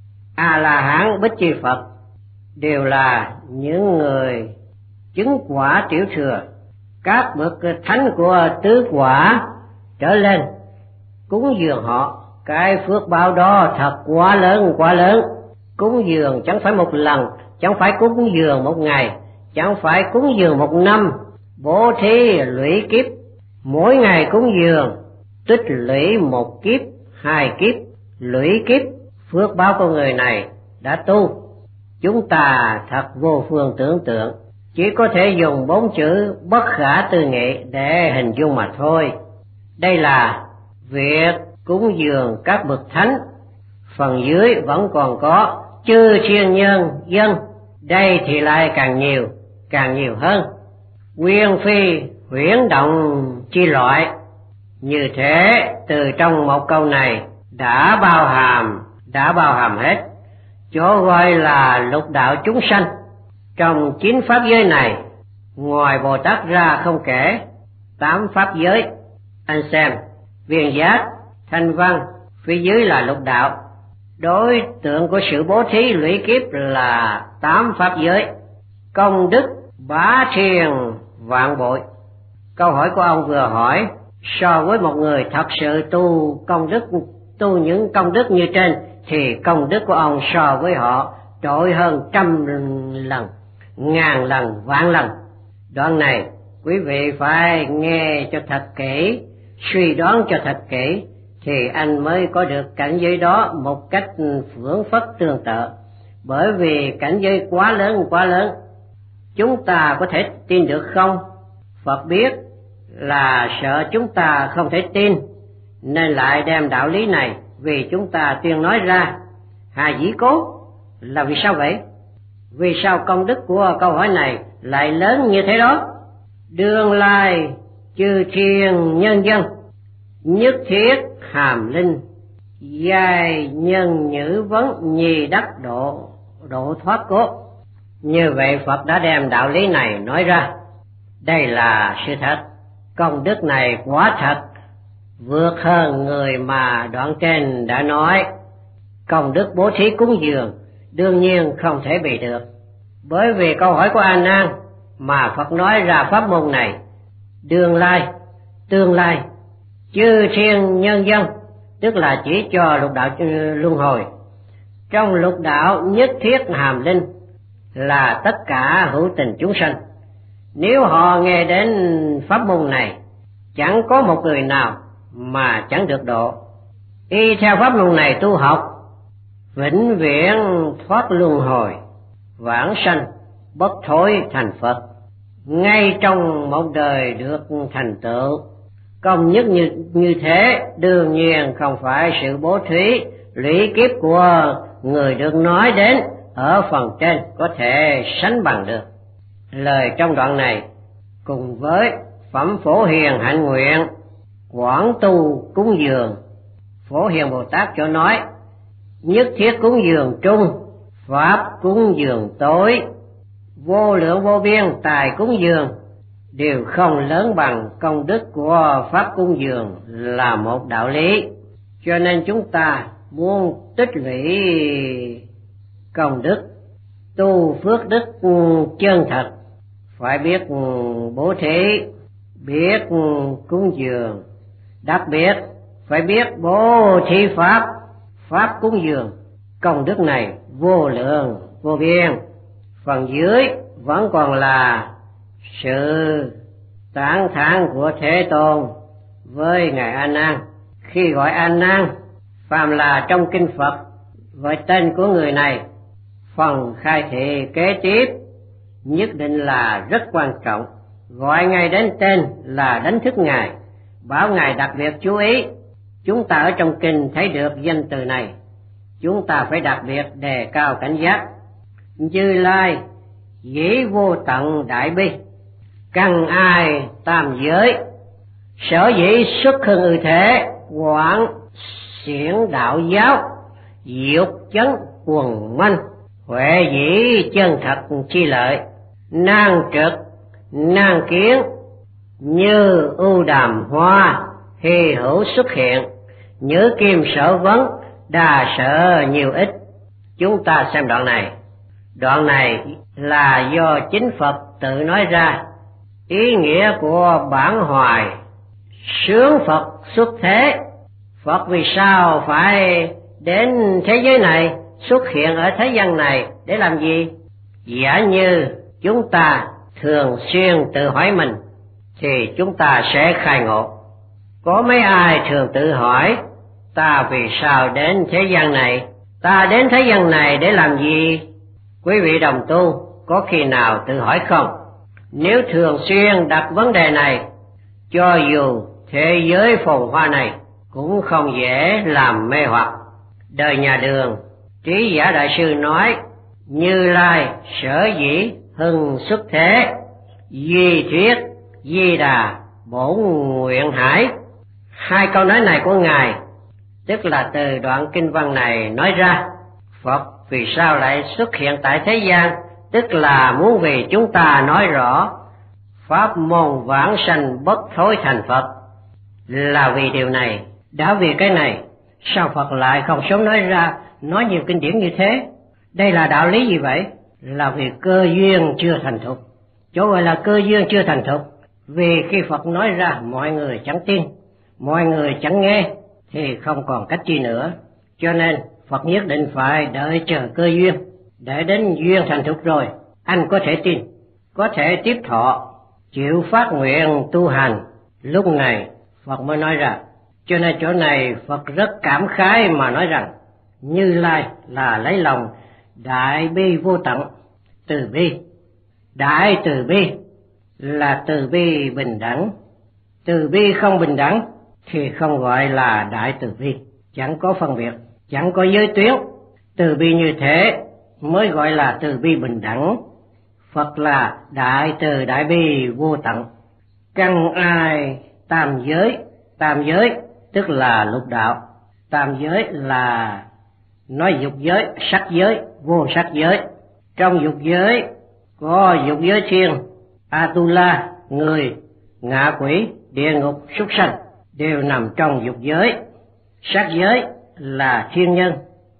A La Hán Bích Chi Phật đều là những người chứng quả tiểu thừa. Các bậc thánh của tứ quả trở lên cúng dường họ, cái phước báo đó thật quá lớn quá lớn. Cúng dường chẳng phải một lần, chẳng phải cúng dường một ngày, chẳng phải cúng dường một năm. Bố thí lũy kiếp, mỗi ngày cúng dường tích lũy một kiếp, hai kiếp, lũy kiếp. Phước báo của người này đã tu, chúng ta thật vô phương tưởng tượng, chỉ có thể dùng bốn chữ bất khả tư nghị để hình dung mà thôi. Đây là việc cúng dường các bậc thánh. Phần dưới vẫn còn có chư thiên nhân dân, đây thì lại càng nhiều, càng nhiều hơn. Quyên phi huyễn động chi loại. Như thế từ trong một câu này đã bao hàm, đã bao hàm hết. Chỗ gọi là lục đạo chúng sanh. Trong chín pháp giới này, ngoài Bồ Tát ra không kể, tám pháp giới. Anh xem, viên giác, thanh văn, phía dưới là lục đạo. Đối tượng của sự bố thí lũy kiếp là tám pháp giới. Công đức bá thiên vạn bội. Câu hỏi của ông vừa hỏi, so với một người thật sự tu công đức, tu những công đức như trên, thì công đức của ông so với họ trội hơn trăm lần, ngàn lần, vạn lần. Đoạn này quý vị phải nghe cho thật kỹ, suy đoán cho thật kỹ, thì anh mới có được cảnh giới đó một cách phưởng phất tương tự. Bởi vì cảnh giới quá lớn quá lớn, chúng ta có thể tin được không? Phật biết là sợ chúng ta không thể tin, nên lại đem đạo lý này vì chúng ta tuyên nói ra. Hà dĩ cố là vì sao vậy? Vì sao công đức của câu hỏi này lại lớn như thế đó? Đương lai chư thiên nhân dân, nhất thiết hàm linh, giai nhân nhữ vấn nhì đắc độ, độ thoát cốt. Như vậy Phật đã đem đạo lý này nói ra. Đây là sự thật. Công đức này quả thật vượt hơn người mà đoạn trên đã nói. Công đức bố thí cúng dường đương nhiên không thể bị được. Bởi vì câu hỏi của A Nan mà Phật nói ra pháp môn này. Đương lai, tương lai, chư thiên nhân dân, tức là chỉ cho lục đạo luân hồi. Trong lục đạo nhất thiết hàm linh là tất cả hữu tình chúng sanh. Nếu họ nghe đến pháp môn này, chẳng có một người nào mà chẳng được độ. Y theo pháp môn này tu học, vĩnh viễn thoát luân hồi, vãng sanh, bất thối thành Phật. Ngay trong một đời được thành tựu. Công nhất như, như thế đương nhiên không phải sự bố thí lũy kiếp của người được nói đến ở phần trên có thể sánh bằng được. Lời trong đoạn này cùng với phẩm Phổ Hiền hạnh nguyện quảng tu cúng dường, Phổ Hiền Bồ Tát cho nói nhất thiết cúng dường trung, pháp cúng dường tối, vô lượng vô biên tài cúng dường đều không lớn bằng công đức của pháp cúng dường là một đạo lý. Cho nên chúng ta muốn tích lũy công đức, tu phước đức chân thật, phải biết bố thí, biết cúng dường, đặc biệt phải biết bố thí pháp, pháp cúng dường. Công đức này vô lượng vô biên. Phần dưới vẫn còn là sự tán thán của Thế Tôn với ngài A Nan. Khi gọi A Nan, phàm là trong kinh Phật gọi tên của người này, phần khai thị kế tiếp nhất định là rất quan trọng. Gọi ngài đến tên là đánh thức ngài, bảo ngài đặc biệt chú ý. Chúng ta ở trong kinh thấy được danh từ này, chúng ta phải đặc biệt đề cao cảnh giác. Như Lai dĩ vô tận đại bi, căn ai tam giới, sở dĩ xuất hưng ư thế, quảng xiển đạo giáo, dục chấn quần manh, huệ dĩ chân thật chi lợi, nan trực nan kiến, như ưu đàm hoa hy hữu xuất hiện, nhớ kim sở vấn, đa sở nhiều ít. Chúng ta xem đoạn này. Đoạn này là do chính Phật tự nói ra. Ý nghĩa của bản hoài sướng Phật xuất thế. Phật vì sao phải đến thế giới này, xuất hiện ở thế gian này để làm gì? Giả như chúng ta thường xuyên tự hỏi mình thì chúng ta sẽ khai ngộ. Có mấy ai thường tự hỏi ta vì sao đến thế gian này, ta đến thế gian này để làm gì? Quý vị đồng tu có khi nào tự hỏi không? Nếu thường xuyên đặt vấn đề này, cho dù thế giới phồn hoa này cũng không dễ làm mê hoặc. Đời nhà Đường, Trí Giả Đại Sư nói, Như Lai sở dĩ hưng xuất thế, duy thuyết di đà bổn nguyện hải. Hai câu nói này của ngài tức là từ đoạn kinh văn này nói ra. Phật vì sao lại xuất hiện tại thế gian, tức là muốn vì chúng ta nói rõ pháp môn vãng sanh bất thối thành Phật. Là vì điều này, đã vì cái này, sao Phật lại không sớm nói ra, nói nhiều kinh điển như thế? Đây là đạo lý gì vậy? Là vì cơ duyên chưa thành thục. Chỗ gọi là cơ duyên chưa thành thục, vì khi Phật nói ra mọi người chẳng tin, mọi người chẳng nghe, thì không còn cách chi nữa. Cho nên Phật nhất định phải đợi chờ cơ duyên, để đến duyên thành thục rồi anh có thể tin, có thể tiếp thọ, chịu phát nguyện tu hành. Lúc này Phật mới nói ra. Cho nên chỗ này Phật rất cảm khái mà nói rằng Như Lai là lấy lòng đại bi vô tận, từ bi. Đại từ bi là từ bi bình đẳng. Từ bi không bình đẳng thì không gọi là đại từ bi, chẳng có phân biệt, chẳng có giới tuyến. Từ bi như thế mới gọi là từ bi bình đẳng. Phật là đại từ đại bi vô tận. Căn ai tam giới, tam giới tức là lục đạo. Tam giới là nói dục giới, sắc giới, vô sắc giới. Trong dục giới có dục giới thiên, Atula, người, ngạ quỷ, địa ngục, súc sanh đều nằm trong dục giới. Sắc giới là thiên nhân,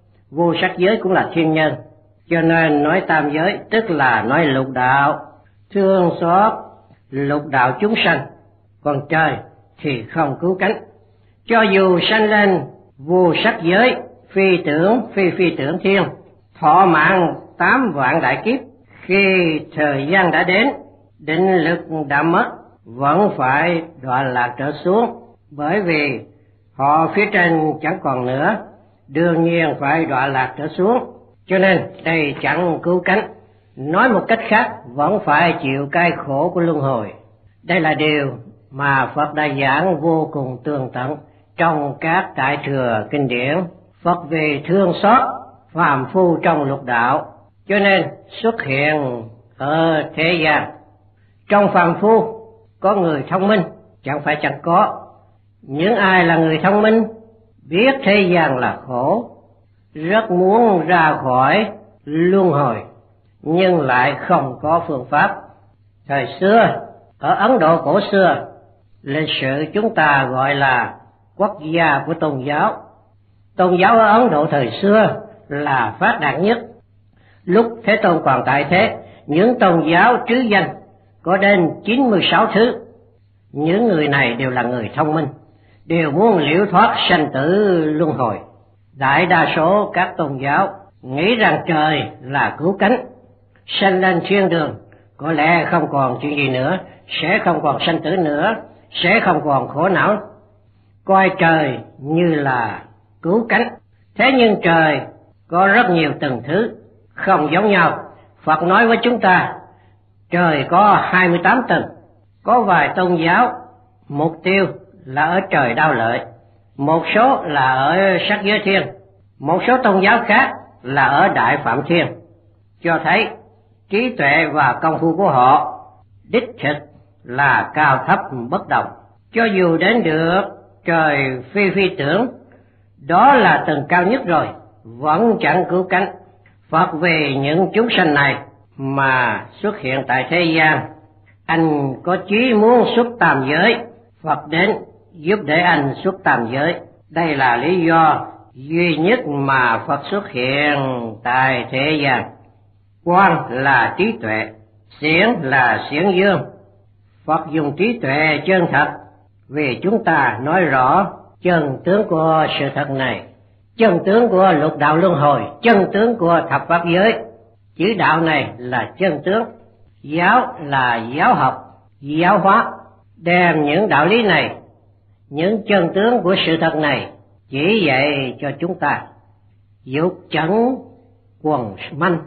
vô sắc giới cũng là thiên nhân. Cho nên nói tam giới tức là nói lục đạo, thương xót lục đạo chúng sanh. Còn trời thì không cứu cánh. Cho dù sanh lên vô sắc giới, phi tưởng, phi phi tưởng thiên, thọ mạng tám vạn đại kiếp, khi thời gian đã đến, định lực đã mất, vẫn phải đọa lạc trở xuống. Bởi vì họ phía trên chẳng còn nữa, đương nhiên phải đọa lạc trở xuống. Cho nên đây chẳng cứu cánh. Nói một cách khác, vẫn phải chịu cay khổ của luân hồi. Đây là điều mà Phật đã giảng vô cùng tường tận trong các Đại Thừa kinh điển. Phật vì thương xót phàm phu trong lục đạo, cho nên xuất hiện ở thế gian. Trong phàm phu có người thông minh, chẳng phải chẳng có. Những ai là người thông minh, biết thế gian là khổ, rất muốn ra khỏi luân hồi, nhưng lại không có phương pháp. Thời xưa, ở Ấn Độ cổ xưa, lịch sử chúng ta gọi là quốc gia của tôn giáo. Tôn giáo ở Ấn Độ thời xưa là phát đạt nhất. Lúc Thế Tôn còn tại thế, những tôn giáo trứ danh có đến chín mươi sáu thứ. Những người này đều là người thông minh, đều muốn liễu thoát sanh tử luân hồi. Đại đa số các tôn giáo nghĩ rằng trời là cứu cánh, sanh lên thiên đường, có lẽ không còn chuyện gì nữa, sẽ không còn sanh tử nữa, sẽ không còn khổ não, coi trời như là cứu cánh. Thế nhưng trời có rất nhiều tầng thứ, không giống nhau. Phật nói với chúng ta, trời có hai mươi tám tầng. Có vài tôn giáo mục tiêu là ở trời Đao Lợi, một số là ở sắc giới thiên, một số tôn giáo khác là ở Đại Phạm Thiên, cho thấy trí tuệ và công phu của họ đích thực là cao thấp bất đồng. Cho dù đến được trời phi phi tưởng, đó là tầng cao nhất rồi, vẫn chẳng cứu cánh. Phật vì những chúng sanh này mà xuất hiện tại thế gian. Anh có chí muốn xuất tam giới, Phật đến giúp để anh xuất tam giới. Đây là lý do duy nhất mà Phật xuất hiện tại thế gian. Quang là trí tuệ, xiển là xiển dương. Phật dùng trí tuệ chân thật vì chúng ta nói rõ chân tướng của sự thật này, chân tướng của lục đạo luân hồi, chân tướng của thập pháp giới. Chữ đạo này là chân tướng, giáo là giáo học, giáo hóa, đem những đạo lý này, những chân tướng của sự thật này chỉ dạy cho chúng ta. Dục chẩn quần manh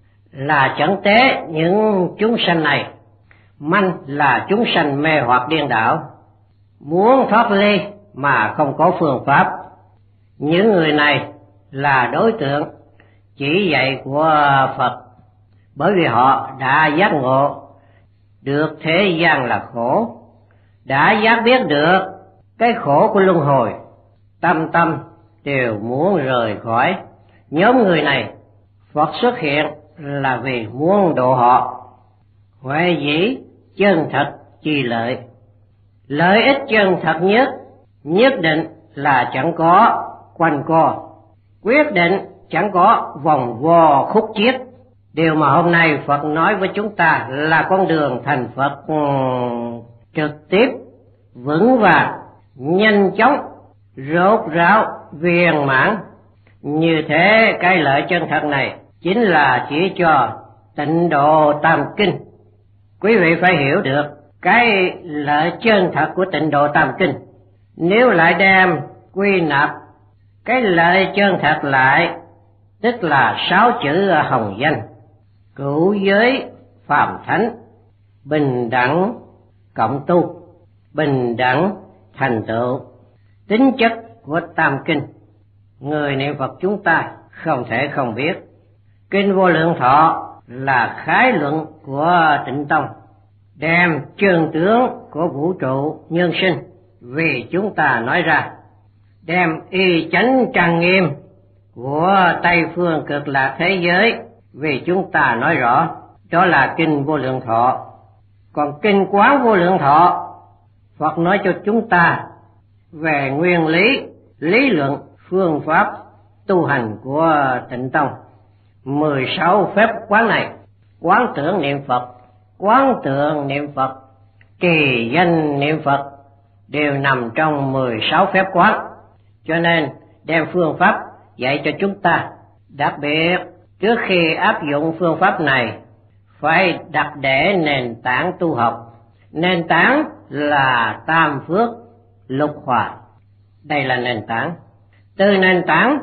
là chẩn tế những chúng sanh này, manh là chúng sanh mê hoặc điên đảo, muốn thoát ly mà không có phương pháp. Những người này là đối tượng chỉ dạy của Phật, bởi vì họ đã giác ngộ được thế gian là khổ, đã giác biết được cái khổ của luân hồi, tâm tâm đều muốn rời khỏi. Nhóm người này Phật xuất hiện là vì muốn độ họ. Huệ dĩ chân thật chi lợi, lợi ích chân thật nhất nhất định là chẳng có quanh co, quyết định chẳng có vòng vo khúc chiết. Điều mà hôm nay Phật nói với chúng ta là con đường thành Phật trực tiếp, vững vàng, nhanh chóng, rốt ráo, viên mãn. Như thế cái lợi chân thật này chính là chỉ cho tịnh độ tam kinh. Quý vị phải hiểu được cái lợi chân thật của tịnh độ tam kinh. Nếu lại đem quy nạp cái lợi chân thật lại, tức là sáu chữ hồng danh: cửu giới phàm thánh, bình đẳng cộng tu, bình đẳng thành tựu. Tính chất của tam kinh, người niệm Phật chúng ta không thể không biết. Kinh Vô Lượng Thọ là khái luận của Tịnh Tông, đem chân tướng của vũ trụ nhân sinh vì chúng ta nói ra, đem y chánh trang nghiêm của Tây Phương Cực Lạc thế giới vì chúng ta nói rõ. Đó là kinh Vô Lượng Thọ. Còn kinh Quán Vô Lượng Thọ, Phật nói cho chúng ta về nguyên lý, lý luận, phương pháp tu hành của Tịnh Tông. Mười sáu phép quán này, quán tưởng niệm Phật, quán tượng niệm Phật, trì danh niệm Phật, đều nằm trong mười sáu phép quán. Cho nên đem phương pháp dạy cho chúng ta. Đặc biệt trước khi áp dụng phương pháp này, phải đặt để nền tảng tu học. Nền tảng là tam phước lục hòa, đây là nền tảng. Từ nền tảng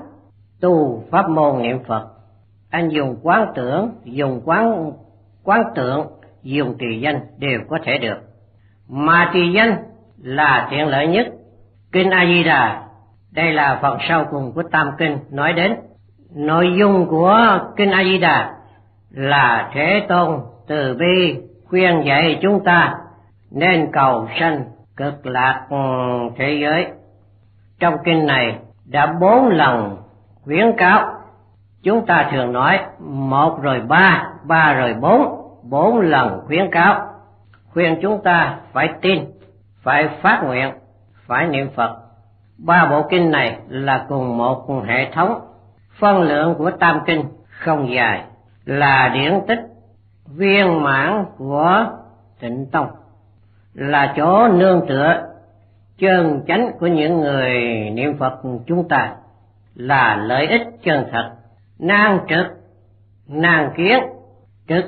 tu pháp môn niệm Phật, anh dùng quán tưởng, dùng quán quán tượng, dùng trì danh đều có thể được. Mà trì danh là tiện lợi nhất. Kinh A Di Đà, đây là phần sau cùng của tam kinh nói đến. Nội dung của kinh A Di Đà là Thế Tôn từ bi khuyên dạy chúng ta nên cầu sanh cực lạc thế giới. Trong kinh này đã bốn lần khuyến cáo. Chúng ta thường nói một rồi ba, ba rồi bốn, bốn lần khuyến cáo, khuyên chúng ta phải tin, phải phát nguyện, phải niệm Phật. Ba bộ kinh này là cùng một hệ thống. Phân lượng của tam kinh không dài, là điển tích viên mãn của Tịnh Tông, là chỗ nương tựa chân chánh của những người niệm Phật chúng ta. là lợi ích chân thật. Nan trực, nan kiến, trực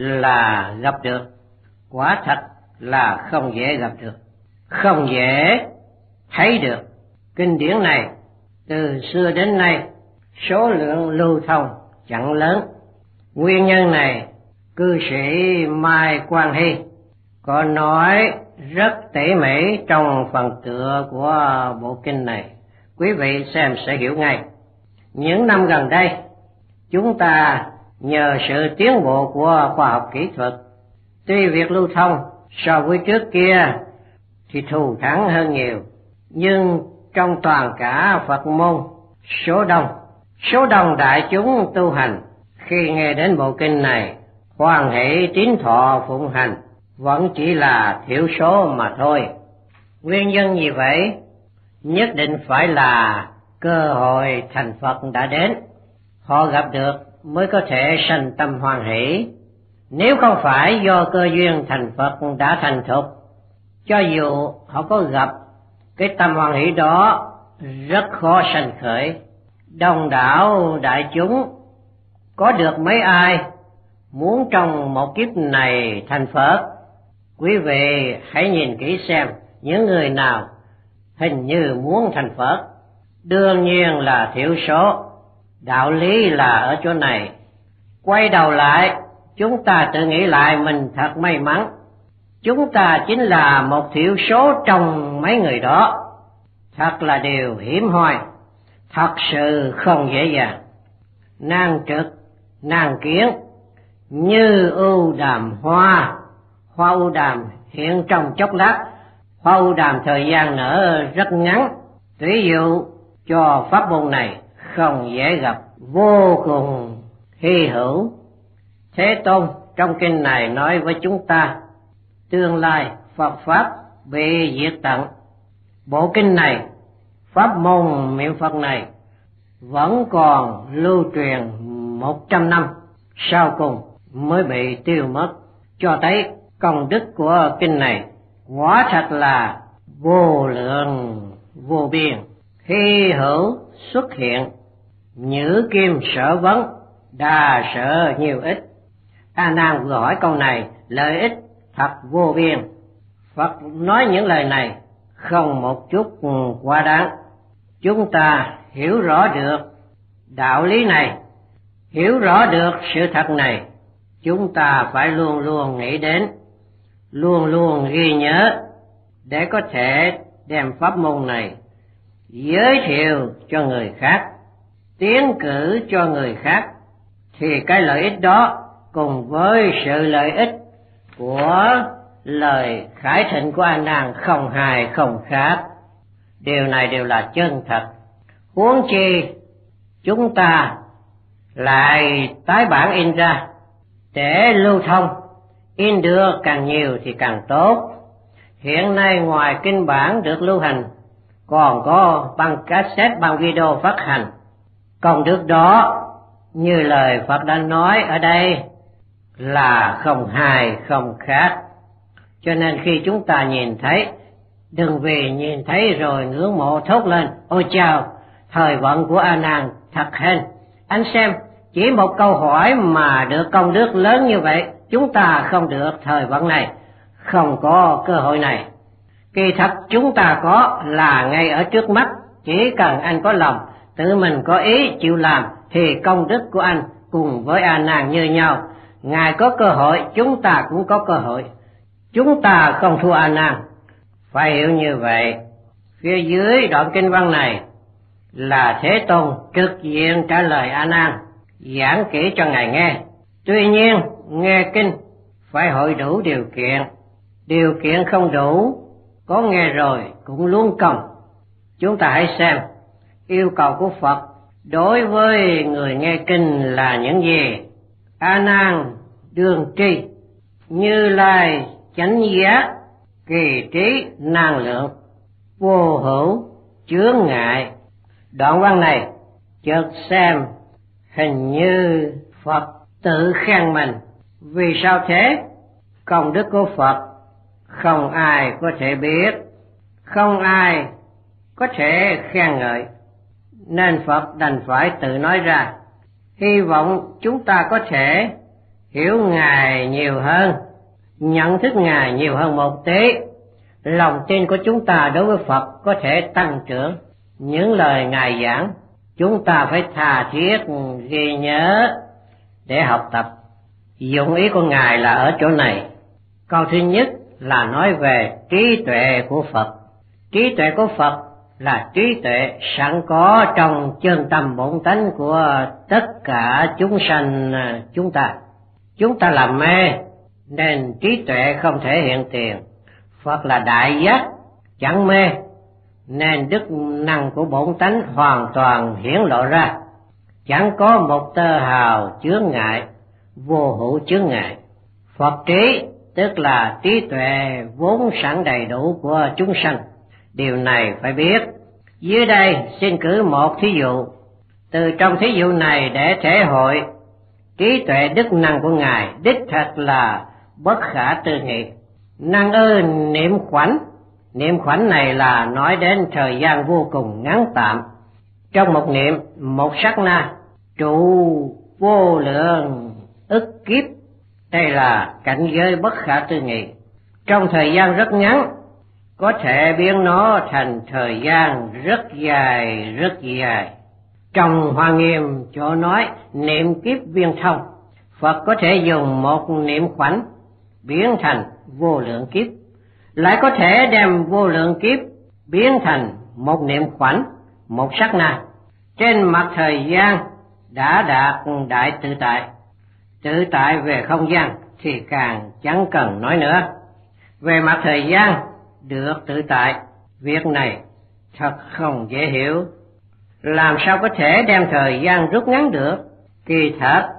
là gặp được, quả thật là không dễ gặp được, không dễ thấy được. Kinh điển này từ xưa đến nay số lượng lưu thông chẳng lớn. Nguyên nhân này cư sĩ Mai Quang Hy có nói rất tỉ mỉ trong phần tựa của bộ kinh này, quý vị xem sẽ hiểu ngay. Những năm gần đây, chúng ta nhờ sự tiến bộ của khoa học kỹ thuật, tuy việc lưu thông so với trước kia thì thù thắng hơn nhiều, nhưng trong toàn cả Phật môn, số đông, số đông đại chúng tu hành khi nghe đến bộ kinh này hoan hỷ tín thọ phụng hành vẫn chỉ là thiểu số mà thôi. Nguyên nhân gì vậy? Nhất định phải là cơ hội thành Phật đã đến, họ gặp được mới có thể sanh tâm hoan hỷ. Nếu không phải do cơ duyên thành Phật đã thành thục, cho dù họ có gặp, cái tâm hoan hỷ đó rất khó sanh khởi. Đông đảo đại chúng có được mấy ai muốn trong một kiếp này thành Phật? Quý vị hãy nhìn kỹ xem những người nào hình như muốn thành Phật. Đương nhiên là thiểu số. Đạo lý là ở chỗ này. Quay đầu lại, chúng ta tự nghĩ lại mình thật may mắn. Chúng ta chính là một thiểu số trong mấy người đó. Thật là điều hiếm hoi, thật sự không dễ dàng. Nan trực, nan kiến, như ưu đàm hoa. Hoa ưu đàm hiện trong chốc lát, hoa ưu đàm thời gian nở rất ngắn. Ví dụ cho pháp môn này không dễ gặp, vô cùng hy hữu. Thế Tôn trong kinh này nói với chúng ta, tương lai Phật pháp bị diệt tận. Bộ kinh này, pháp môn niệm Phật này vẫn còn lưu truyền một trăm năm sau cùng mới bị tiêu mất, cho thấy công đức của kinh này quả thật là vô lượng vô biên, hy hữu xuất hiện, nhữ kim sở vấn, đa sở nhiều ích. A Nan vừa hỏi câu này, lợi ích thật vô biên. Phật nói những lời này không một chút quá đáng. Chúng ta hiểu rõ được đạo lý này, hiểu rõ được sự thật này, chúng ta phải luôn luôn nghĩ đến, luôn luôn ghi nhớ để có thể đem pháp môn này giới thiệu cho người khác, tiến cử cho người khác, thì cái lợi ích đó cùng với sự lợi ích của lời khải thịnh của A Nan không hài không khác. Điều này đều là chân thật. Huống chi chúng ta lại tái bản in ra để lưu thông, in đưa càng nhiều thì càng tốt. Hiện nay ngoài kinh bản được lưu hành, còn có băng cassette, băng video phát hành. Công đức đó như lời Phật đã nói ở đây là không hài không khác. Cho nên khi chúng ta nhìn thấy, đừng vì nhìn thấy rồi ngưỡng mộ thốt lên, ôi chao, thời vận của A Nan thật hên. Anh xem, chỉ một câu hỏi mà được công đức lớn như vậy, chúng ta không được thời vận này, không có cơ hội này. Kỳ thật chúng ta có là ngay ở trước mắt, chỉ cần anh có lòng, tự mình có ý chịu làm, thì công đức của anh cùng với A Nan như nhau. Ngài có cơ hội, chúng ta cũng có cơ hội. Chúng ta không thua A Nan, phải hiểu như vậy. Phía dưới đoạn kinh văn này là Thế Tôn trực diện trả lời A Nan, giảng kỹ cho ngài nghe. Tuy nhiên nghe kinh phải hội đủ điều kiện, điều kiện không đủ, có nghe rồi cũng luống công. Chúng ta hãy xem yêu cầu của Phật đối với người nghe kinh là những gì. A Nan đương tri, Như Lai chánh giác, kỳ trí năng lượng, vô hữu chướng ngại. Đoạn văn này chợt xem hình như Phật tự khen mình. Vì sao thế? Công đức của Phật không ai có thể biết, không ai có thể khen ngợi. nên Phật đành phải tự nói ra. Hy vọng chúng ta có thể hiểu Ngài nhiều hơn, nhận thức Ngài nhiều hơn một tí. Lòng tin của chúng ta đối với Phật có thể tăng trưởng. Những lời Ngài giảng chúng ta phải tha thiết ghi nhớ để học tập. Dụng ý của Ngài là ở chỗ này. Câu thứ nhất là nói về trí tuệ của Phật. Trí tuệ của Phật là trí tuệ sẵn có trong chân tâm bổn tánh của tất cả chúng sanh chúng ta. Chúng ta làm mê nên trí tuệ không thể hiện tiền. Phật là đại giác, chẳng mê, nên đức năng của bổn tánh hoàn toàn hiển lộ ra. Chẳng có một tơ hào chướng ngại, vô hữu chướng ngại. Phật trí tức là trí tuệ vốn sẵn đầy đủ của chúng sanh. Điều này phải biết. Dưới đây xin cử một thí dụ. Từ trong thí dụ này để thể hội trí tuệ đức năng của Ngài đích thật là bất khả tư nghị. Năng ư niệm khoảnh. Niệm khoảnh này là nói đến thời gian vô cùng ngắn tạm. Trong một niệm, một sát na, trụ vô lượng ức kiếp. Đây là cảnh giới bất khả tư nghị. Trong thời gian rất ngắn, có thể biến nó thành thời gian rất dài, rất dài. Trong Hoa Nghiêm chỗ nói niệm kiếp viên thông, Phật có thể dùng một niệm khoảnh biến thành vô lượng kiếp, lại có thể đem vô lượng kiếp biến thành một niệm khoảnh, một sát na. Trên mặt thời gian đã đạt đại tự tại. Tự tại về không gian thì càng chẳng cần nói nữa. Về mặt thời gian được tự tại, việc này thật không dễ hiểu. Làm sao có thể đem thời gian rút ngắn được? Kỳ thật,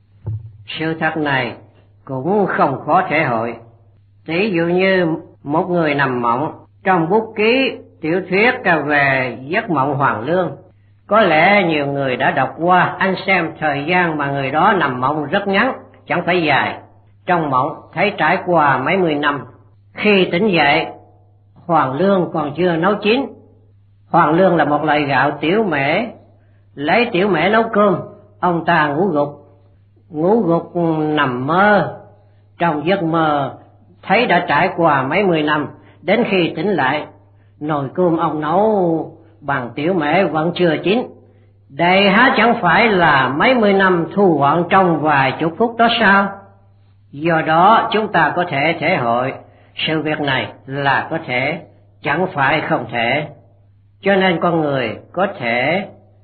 sự thật này cũng không khó thể hội. Ví dụ như một người nằm mộng, trong bút ký tiểu thuyết về giấc mộng hoàn lương, có lẽ nhiều người đã đọc qua. Anh xem thời gian mà người đó nằm mộng rất ngắn, chẳng phải dài. Trong mộng thấy trải qua mấy mươi năm. Khi tỉnh dậy, hoàng lương còn chưa nấu chín. Hoàng lương là một loại gạo tiểu mễ, lấy tiểu mễ nấu cơm. Ông ta ngủ gục, ngủ gục nằm mơ. Trong giấc mơ thấy đã trải qua mấy mươi năm. Đến khi tỉnh lại, nồi cơm ông nấu bằng tiểu mễ vẫn chưa chín. Đây há chẳng phải là mấy mươi năm thu gọn trong vài chục phút đó sao? Do đó chúng ta có thể thể hội sự việc này là có thể, chẳng phải không thể. Cho nên con người có thể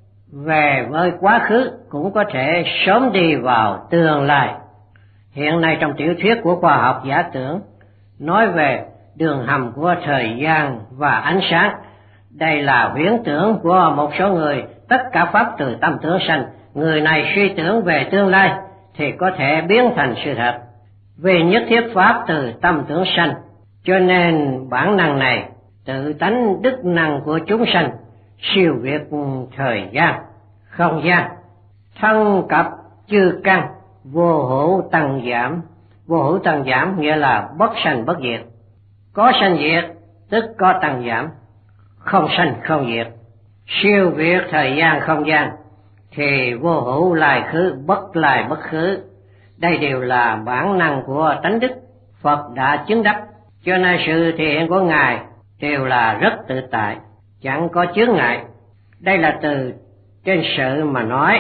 về với quá khứ, cũng có thể sớm đi vào tương lai. Hiện nay trong tiểu thuyết của khoa học giả tưởng nói về đường hầm của thời gian và ánh sáng. Đây là huyễn tưởng của một số người. Tất cả pháp từ tâm tưởng sanh. Người này suy tưởng về tương lai thì có thể biến thành sự thật. Vì nhất thiết pháp từ tâm tưởng sanh, cho nên bản năng này tự tánh đức năng của chúng sanh siêu việt thời gian, không gian, thân cập chư căn, vô hữu tăng giảm. Vô hữu tăng giảm nghĩa là bất sanh bất diệt. Có sanh diệt tức có tăng giảm, không sanh không diệt. Siêu việt thời gian không gian thì vô hữu lai khứ, bất lai bất khứ. Đây đều là bản năng của tánh đức Phật đã chứng đắc. Cho nên sự thể hiện của Ngài đều là rất tự tại, chẳng có chướng ngại. Đây là từ trên sự mà nói.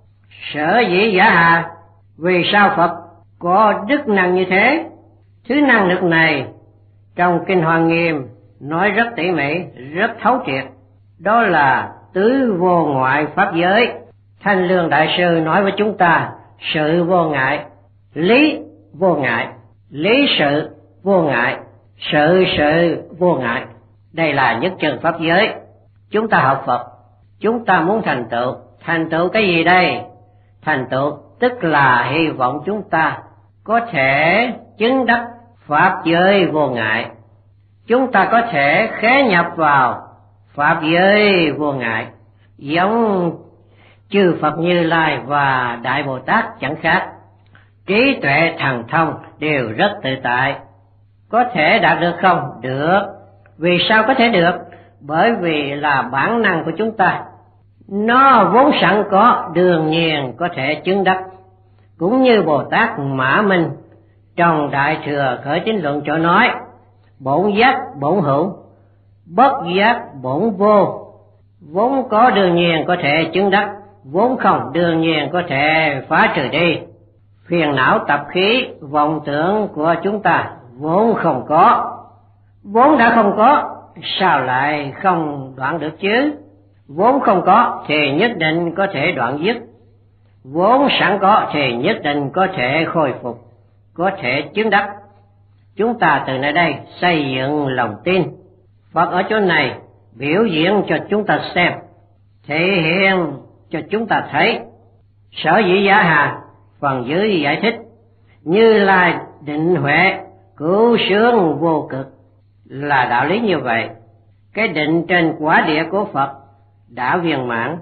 Sở dĩ giả hà, vì sao Phật có đức năng như thế? Thứ năng lực này trong Kinh Hoa Nghiêm nói rất tỉ mỉ, rất thấu triệt. Đó là tứ vô ngoại pháp giới. Thanh Lương Đại Sư nói với chúng ta sự vô ngại, lý vô ngại, lý sự vô ngại, sự sự vô ngại. Đây là nhất chân pháp giới. Chúng ta học Phật, chúng ta muốn thành tựu. Thành tựu cái gì đây? Thành tựu tức là hy vọng chúng ta có thể chứng đắc pháp giới vô ngại. Chúng ta có thể khế nhập vào pháp giới vô ngại, giống chư Phật Như Lai và Đại Bồ Tát chẳng khác. Trí tuệ thần thông đều rất tự tại. Có thể đạt được không? Được. Vì sao có thể được? Bởi vì là bản năng của chúng ta. Nó vốn sẵn có, đương nhiên có thể chứng đắc. Cũng như Bồ Tát Mã Minh trong Đại Thừa Khởi Tín Luận cho nói: bổn giác bổn hữu, bất giác bổn vô. Vốn có đương nhiên có thể chứng đắc, vốn không đương nhiên có thể phá trừ đi. Phiền não tập khí vọng tưởng của chúng ta vốn không có, vốn đã không có, sao lại không đoạn được chứ? Vốn không có thì nhất định có thể đoạn dứt, vốn sẵn có thì nhất định có thể khôi phục, có thể chứng đắc. Chúng ta từ nơi đây xây dựng lòng tin. Phật ở chỗ này biểu diễn cho chúng ta xem, thể hiện cho chúng ta thấy. Sở dĩ Giả Hà phần dưới giải thích: Như Lai định huệ cứu sướng vô cực, là đạo lý như vậy. Cái định trên quả địa của Phật đã viên mãn,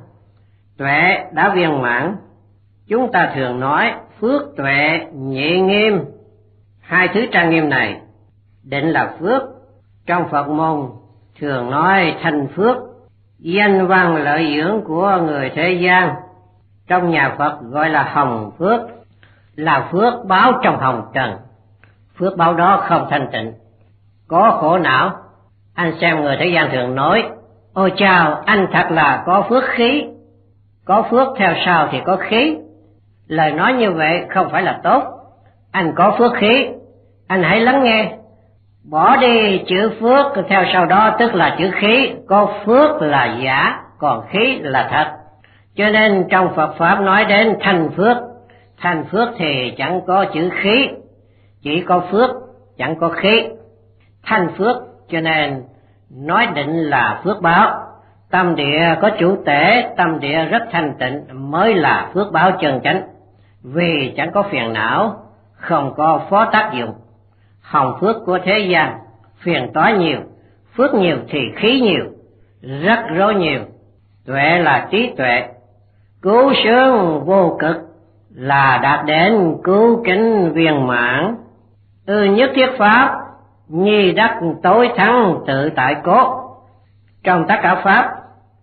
tuệ đã viên mãn. Chúng ta thường nói phước tuệ nhị nghiêm, hai thứ trang nghiêm này. Định là phước, trong Phật môn thường nói thành phước, danh văn lợi dưỡng của người thế gian. Trong nhà Phật gọi là hồng phước, là phước báo trong hồng trần. Phước báo đó không thanh tịnh, có khổ não. Anh xem người thế gian thường nói: ôi chào, anh thật là có phước khí. Có phước theo sau thì có khí. Lời nói như vậy không phải là tốt. Anh có phước khí, anh hãy lắng nghe. Bỏ đi chữ phước theo sau đó tức là chữ khí. Có phước là giả, còn khí là thật. Cho nên trong Phật Pháp nói đến thành phước. Thành phước thì chẳng có chữ khí, chỉ có phước, chẳng có khí. Thành phước cho nên nói định là phước báo. Tâm địa có chủ tể, tâm địa rất thanh tịnh mới là phước báo chân chánh. Vì chẳng có phiền não, không có phó tác dụng. Hồng phước của thế gian phiền toái nhiều, phước nhiều thì khí nhiều, rắc rối nhiều. Tuệ là trí tuệ, cứu sướng vô cực, là đạt đến cứu kính viên mãn. Ư nhất thiết pháp, nhi đắc tối thắng tự tại cốt. Trong tất cả pháp,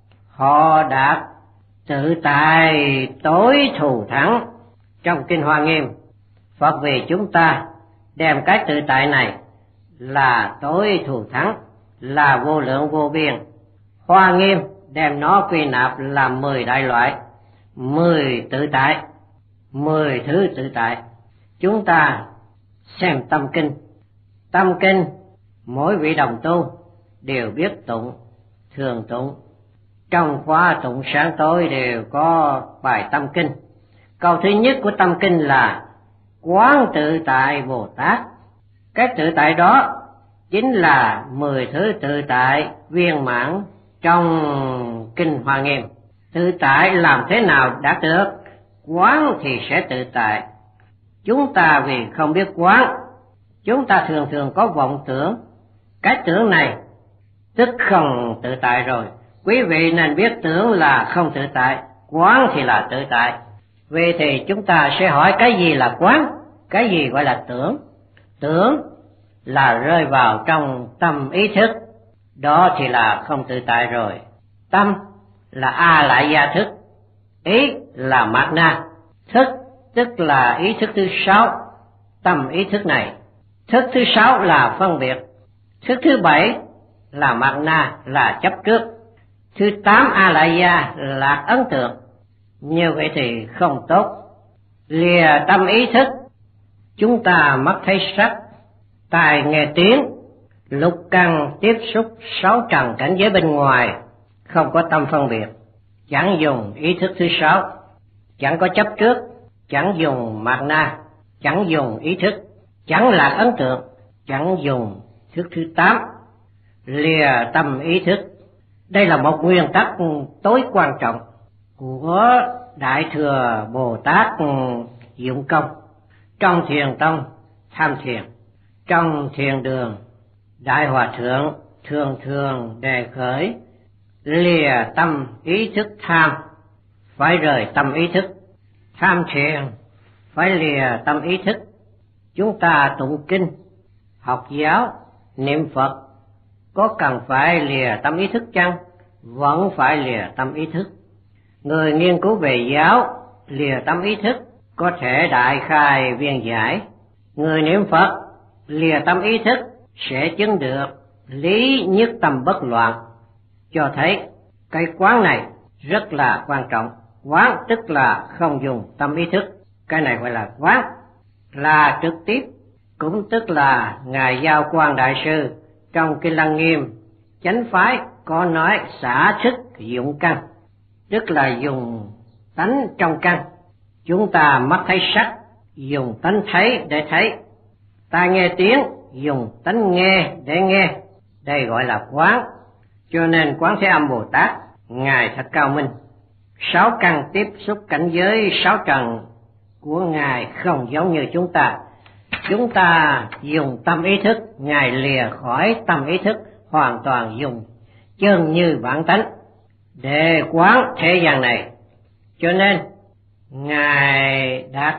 họ đạt tự tại tối thù thắng. Trong Kinh Hoa Nghiêm, Phật vì chúng ta đem cái tự tại này là tối thù thắng, là vô lượng vô biên. Hoa Nghiêm đem nó quy nạp làm mười đại loại, mười tự tại, mười thứ tự tại. Chúng ta xem tâm kinh. Tâm kinh mỗi vị đồng tu đều biết tụng, thường tụng. Trong khóa tụng sáng tối đều có bài tâm kinh. Câu thứ nhất của tâm kinh là Quán tự tại Bồ Tát. Cái tự tại đó chính là mười thứ tự tại viên mãn trong Kinh Hoa Nghiêm. Tự tại làm thế nào đạt được? Quán thì sẽ tự tại. Chúng ta vì không biết quán, chúng ta thường thường có vọng tưởng. Cái tưởng này tức không tự tại rồi. Quý vị nên biết tưởng là không tự tại, quán thì là tự tại. Vì thì chúng ta sẽ hỏi cái gì là quán, cái gì gọi là tưởng. Tưởng là rơi vào trong tâm ý thức, đó thì là không tự tại rồi. Tâm là A Lại Gia thức, ý là Mạt Na, thức tức là ý thức thứ sáu. Tâm ý thức này, thức thứ sáu là phân biệt, thức thứ bảy là Mạt Na, là chấp trước, thứ tám A Lại Gia là ấn tượng. Như vậy thì không tốt. Lìa tâm ý thức, chúng ta mắt thấy sắc, tai nghe tiếng, lục căn tiếp xúc sáu trần cảnh giới bên ngoài, không có tâm phân biệt, chẳng dùng ý thức thứ sáu, chẳng có chấp trước, chẳng dùng Mạt Na, chẳng dùng ý thức, chẳng lạc ấn tượng, chẳng dùng thức thứ tám. Lìa tâm ý thức, đây là một nguyên tắc tối quan trọng của Đại Thừa Bồ Tát dụng công. Trong Thiền Tông tham thiền, trong thiền đường Đại Hòa Thượng thường thường đề khởi lìa tâm ý thức tham, phải rời tâm ý thức. Tham thiền phải lìa tâm ý thức. Chúng ta tụng kinh, học giáo, niệm Phật có cần phải lìa tâm ý thức chăng? Vẫn phải lìa tâm ý thức. Người nghiên cứu về giáo lìa tâm ý thức có thể đại khai viên giải. Người niệm Phật lìa tâm ý thức sẽ chứng được lý nhất tâm bất loạn, cho thấy cái quán này rất là quan trọng. Quán tức là không dùng tâm ý thức, cái này gọi là quán, là trực tiếp, cũng tức là Ngài Giao Quang Đại Sư trong Kinh Lăng Nghiêm chánh phái có nói xả thức dụng căn, tức là dùng tánh trong căn. Chúng ta mắt thấy sắc, dùng tánh thấy để thấy. Tai nghe tiếng, dùng tánh nghe để nghe. Đây gọi là quán. Cho nên Quán Thế Âm Bồ Tát, Ngài thật cao minh. Sáu căn tiếp xúc cảnh giới sáu trần của Ngài không giống như chúng ta. Chúng ta dùng tâm ý thức, Ngài lìa khỏi tâm ý thức, hoàn toàn dùng chân như bản tánh để quán thế gian này. Cho nên Ngài đạt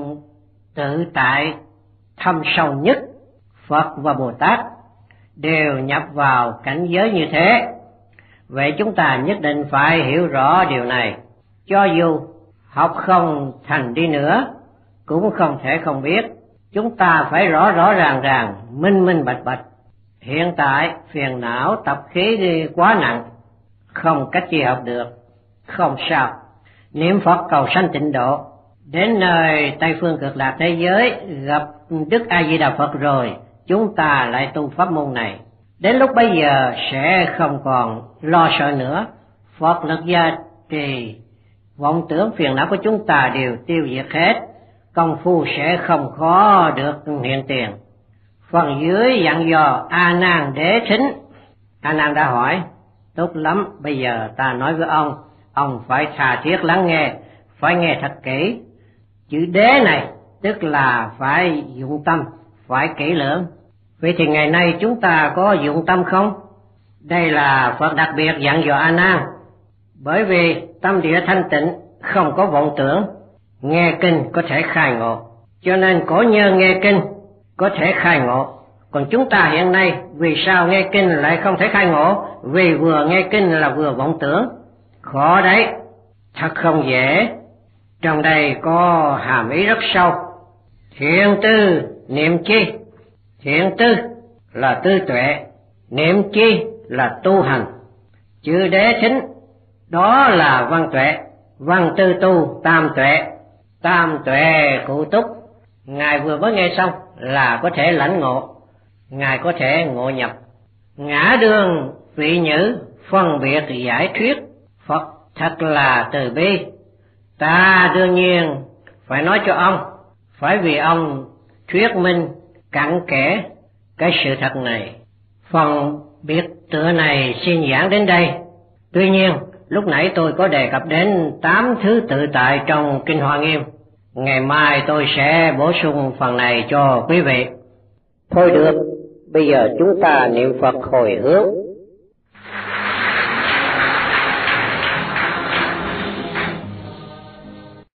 tự tại thâm sâu nhất. Phật và Bồ Tát đều nhập vào cảnh giới như thế. Vậy chúng ta nhất định phải hiểu rõ điều này. Cho dù học không thành đi nữa, cũng không thể không biết. Chúng ta phải rõ rõ ràng ràng, minh minh bạch bạch. Hiện tại phiền não tập khí đi quá nặng, không cách gì học được. Không sao, niệm Phật cầu sanh tịnh độ, đến nơi Tây Phương Cực Lạc thế giới gặp Đức A Di Đà Phật rồi, chúng ta lại tu pháp môn này. Đến lúc bấy giờ sẽ không còn lo sợ nữa. Phật lực gia trì, vọng tưởng phiền não của chúng ta đều tiêu diệt hết, công phu sẽ không khó được hiện tiền. Phần dưới dặn dò A Nan Đế Thính. A Nan đã hỏi, tốt lắm, bây giờ ta nói với ông, ông phải tha thiết lắng nghe, phải nghe thật kỹ. Chữ đế này tức là phải dụng tâm, phải kỹ lưỡng. Vậy thì ngày nay chúng ta có dụng tâm không? Đây là Phật đặc biệt dặn dò A Nan. Bởi vì tâm địa thanh tịnh, không có vọng tưởng, nghe kinh có thể khai ngộ. Cho nên cổ nhân nghe kinh có thể khai ngộ. Còn chúng ta hiện nay vì sao nghe kinh lại không thể khai ngộ? Vì vừa nghe kinh là vừa vọng tưởng. Khó đấy, thật không dễ. Trong đây có hàm ý rất sâu. Thiện tư niệm chi? Thiện tư là tư tuệ, niệm chi là tu hành. Chữ đế thính đó là văn tuệ, văn tư tu tam tuệ. Tam tuệ cụ túc, Ngài vừa mới nghe xong là có thể lãnh ngộ, Ngài có thể ngộ nhập. Ngã đương vị nhữ, phân biệt giải thuyết. Phật thật là từ bi. Ta đương nhiên phải nói cho ông, phải vì ông thuyết minh cặn kẽ cái sự thật này. Phần biệt tựa này xin giảng đến đây. Tuy nhiên lúc nãy tôi có đề cập đến tám thứ tự tại trong Kinh Hoa Nghiêm. Ngày mai tôi sẽ bổ sung phần này cho quý vị. Thôi được, bây giờ chúng ta niệm Phật hồi hướng.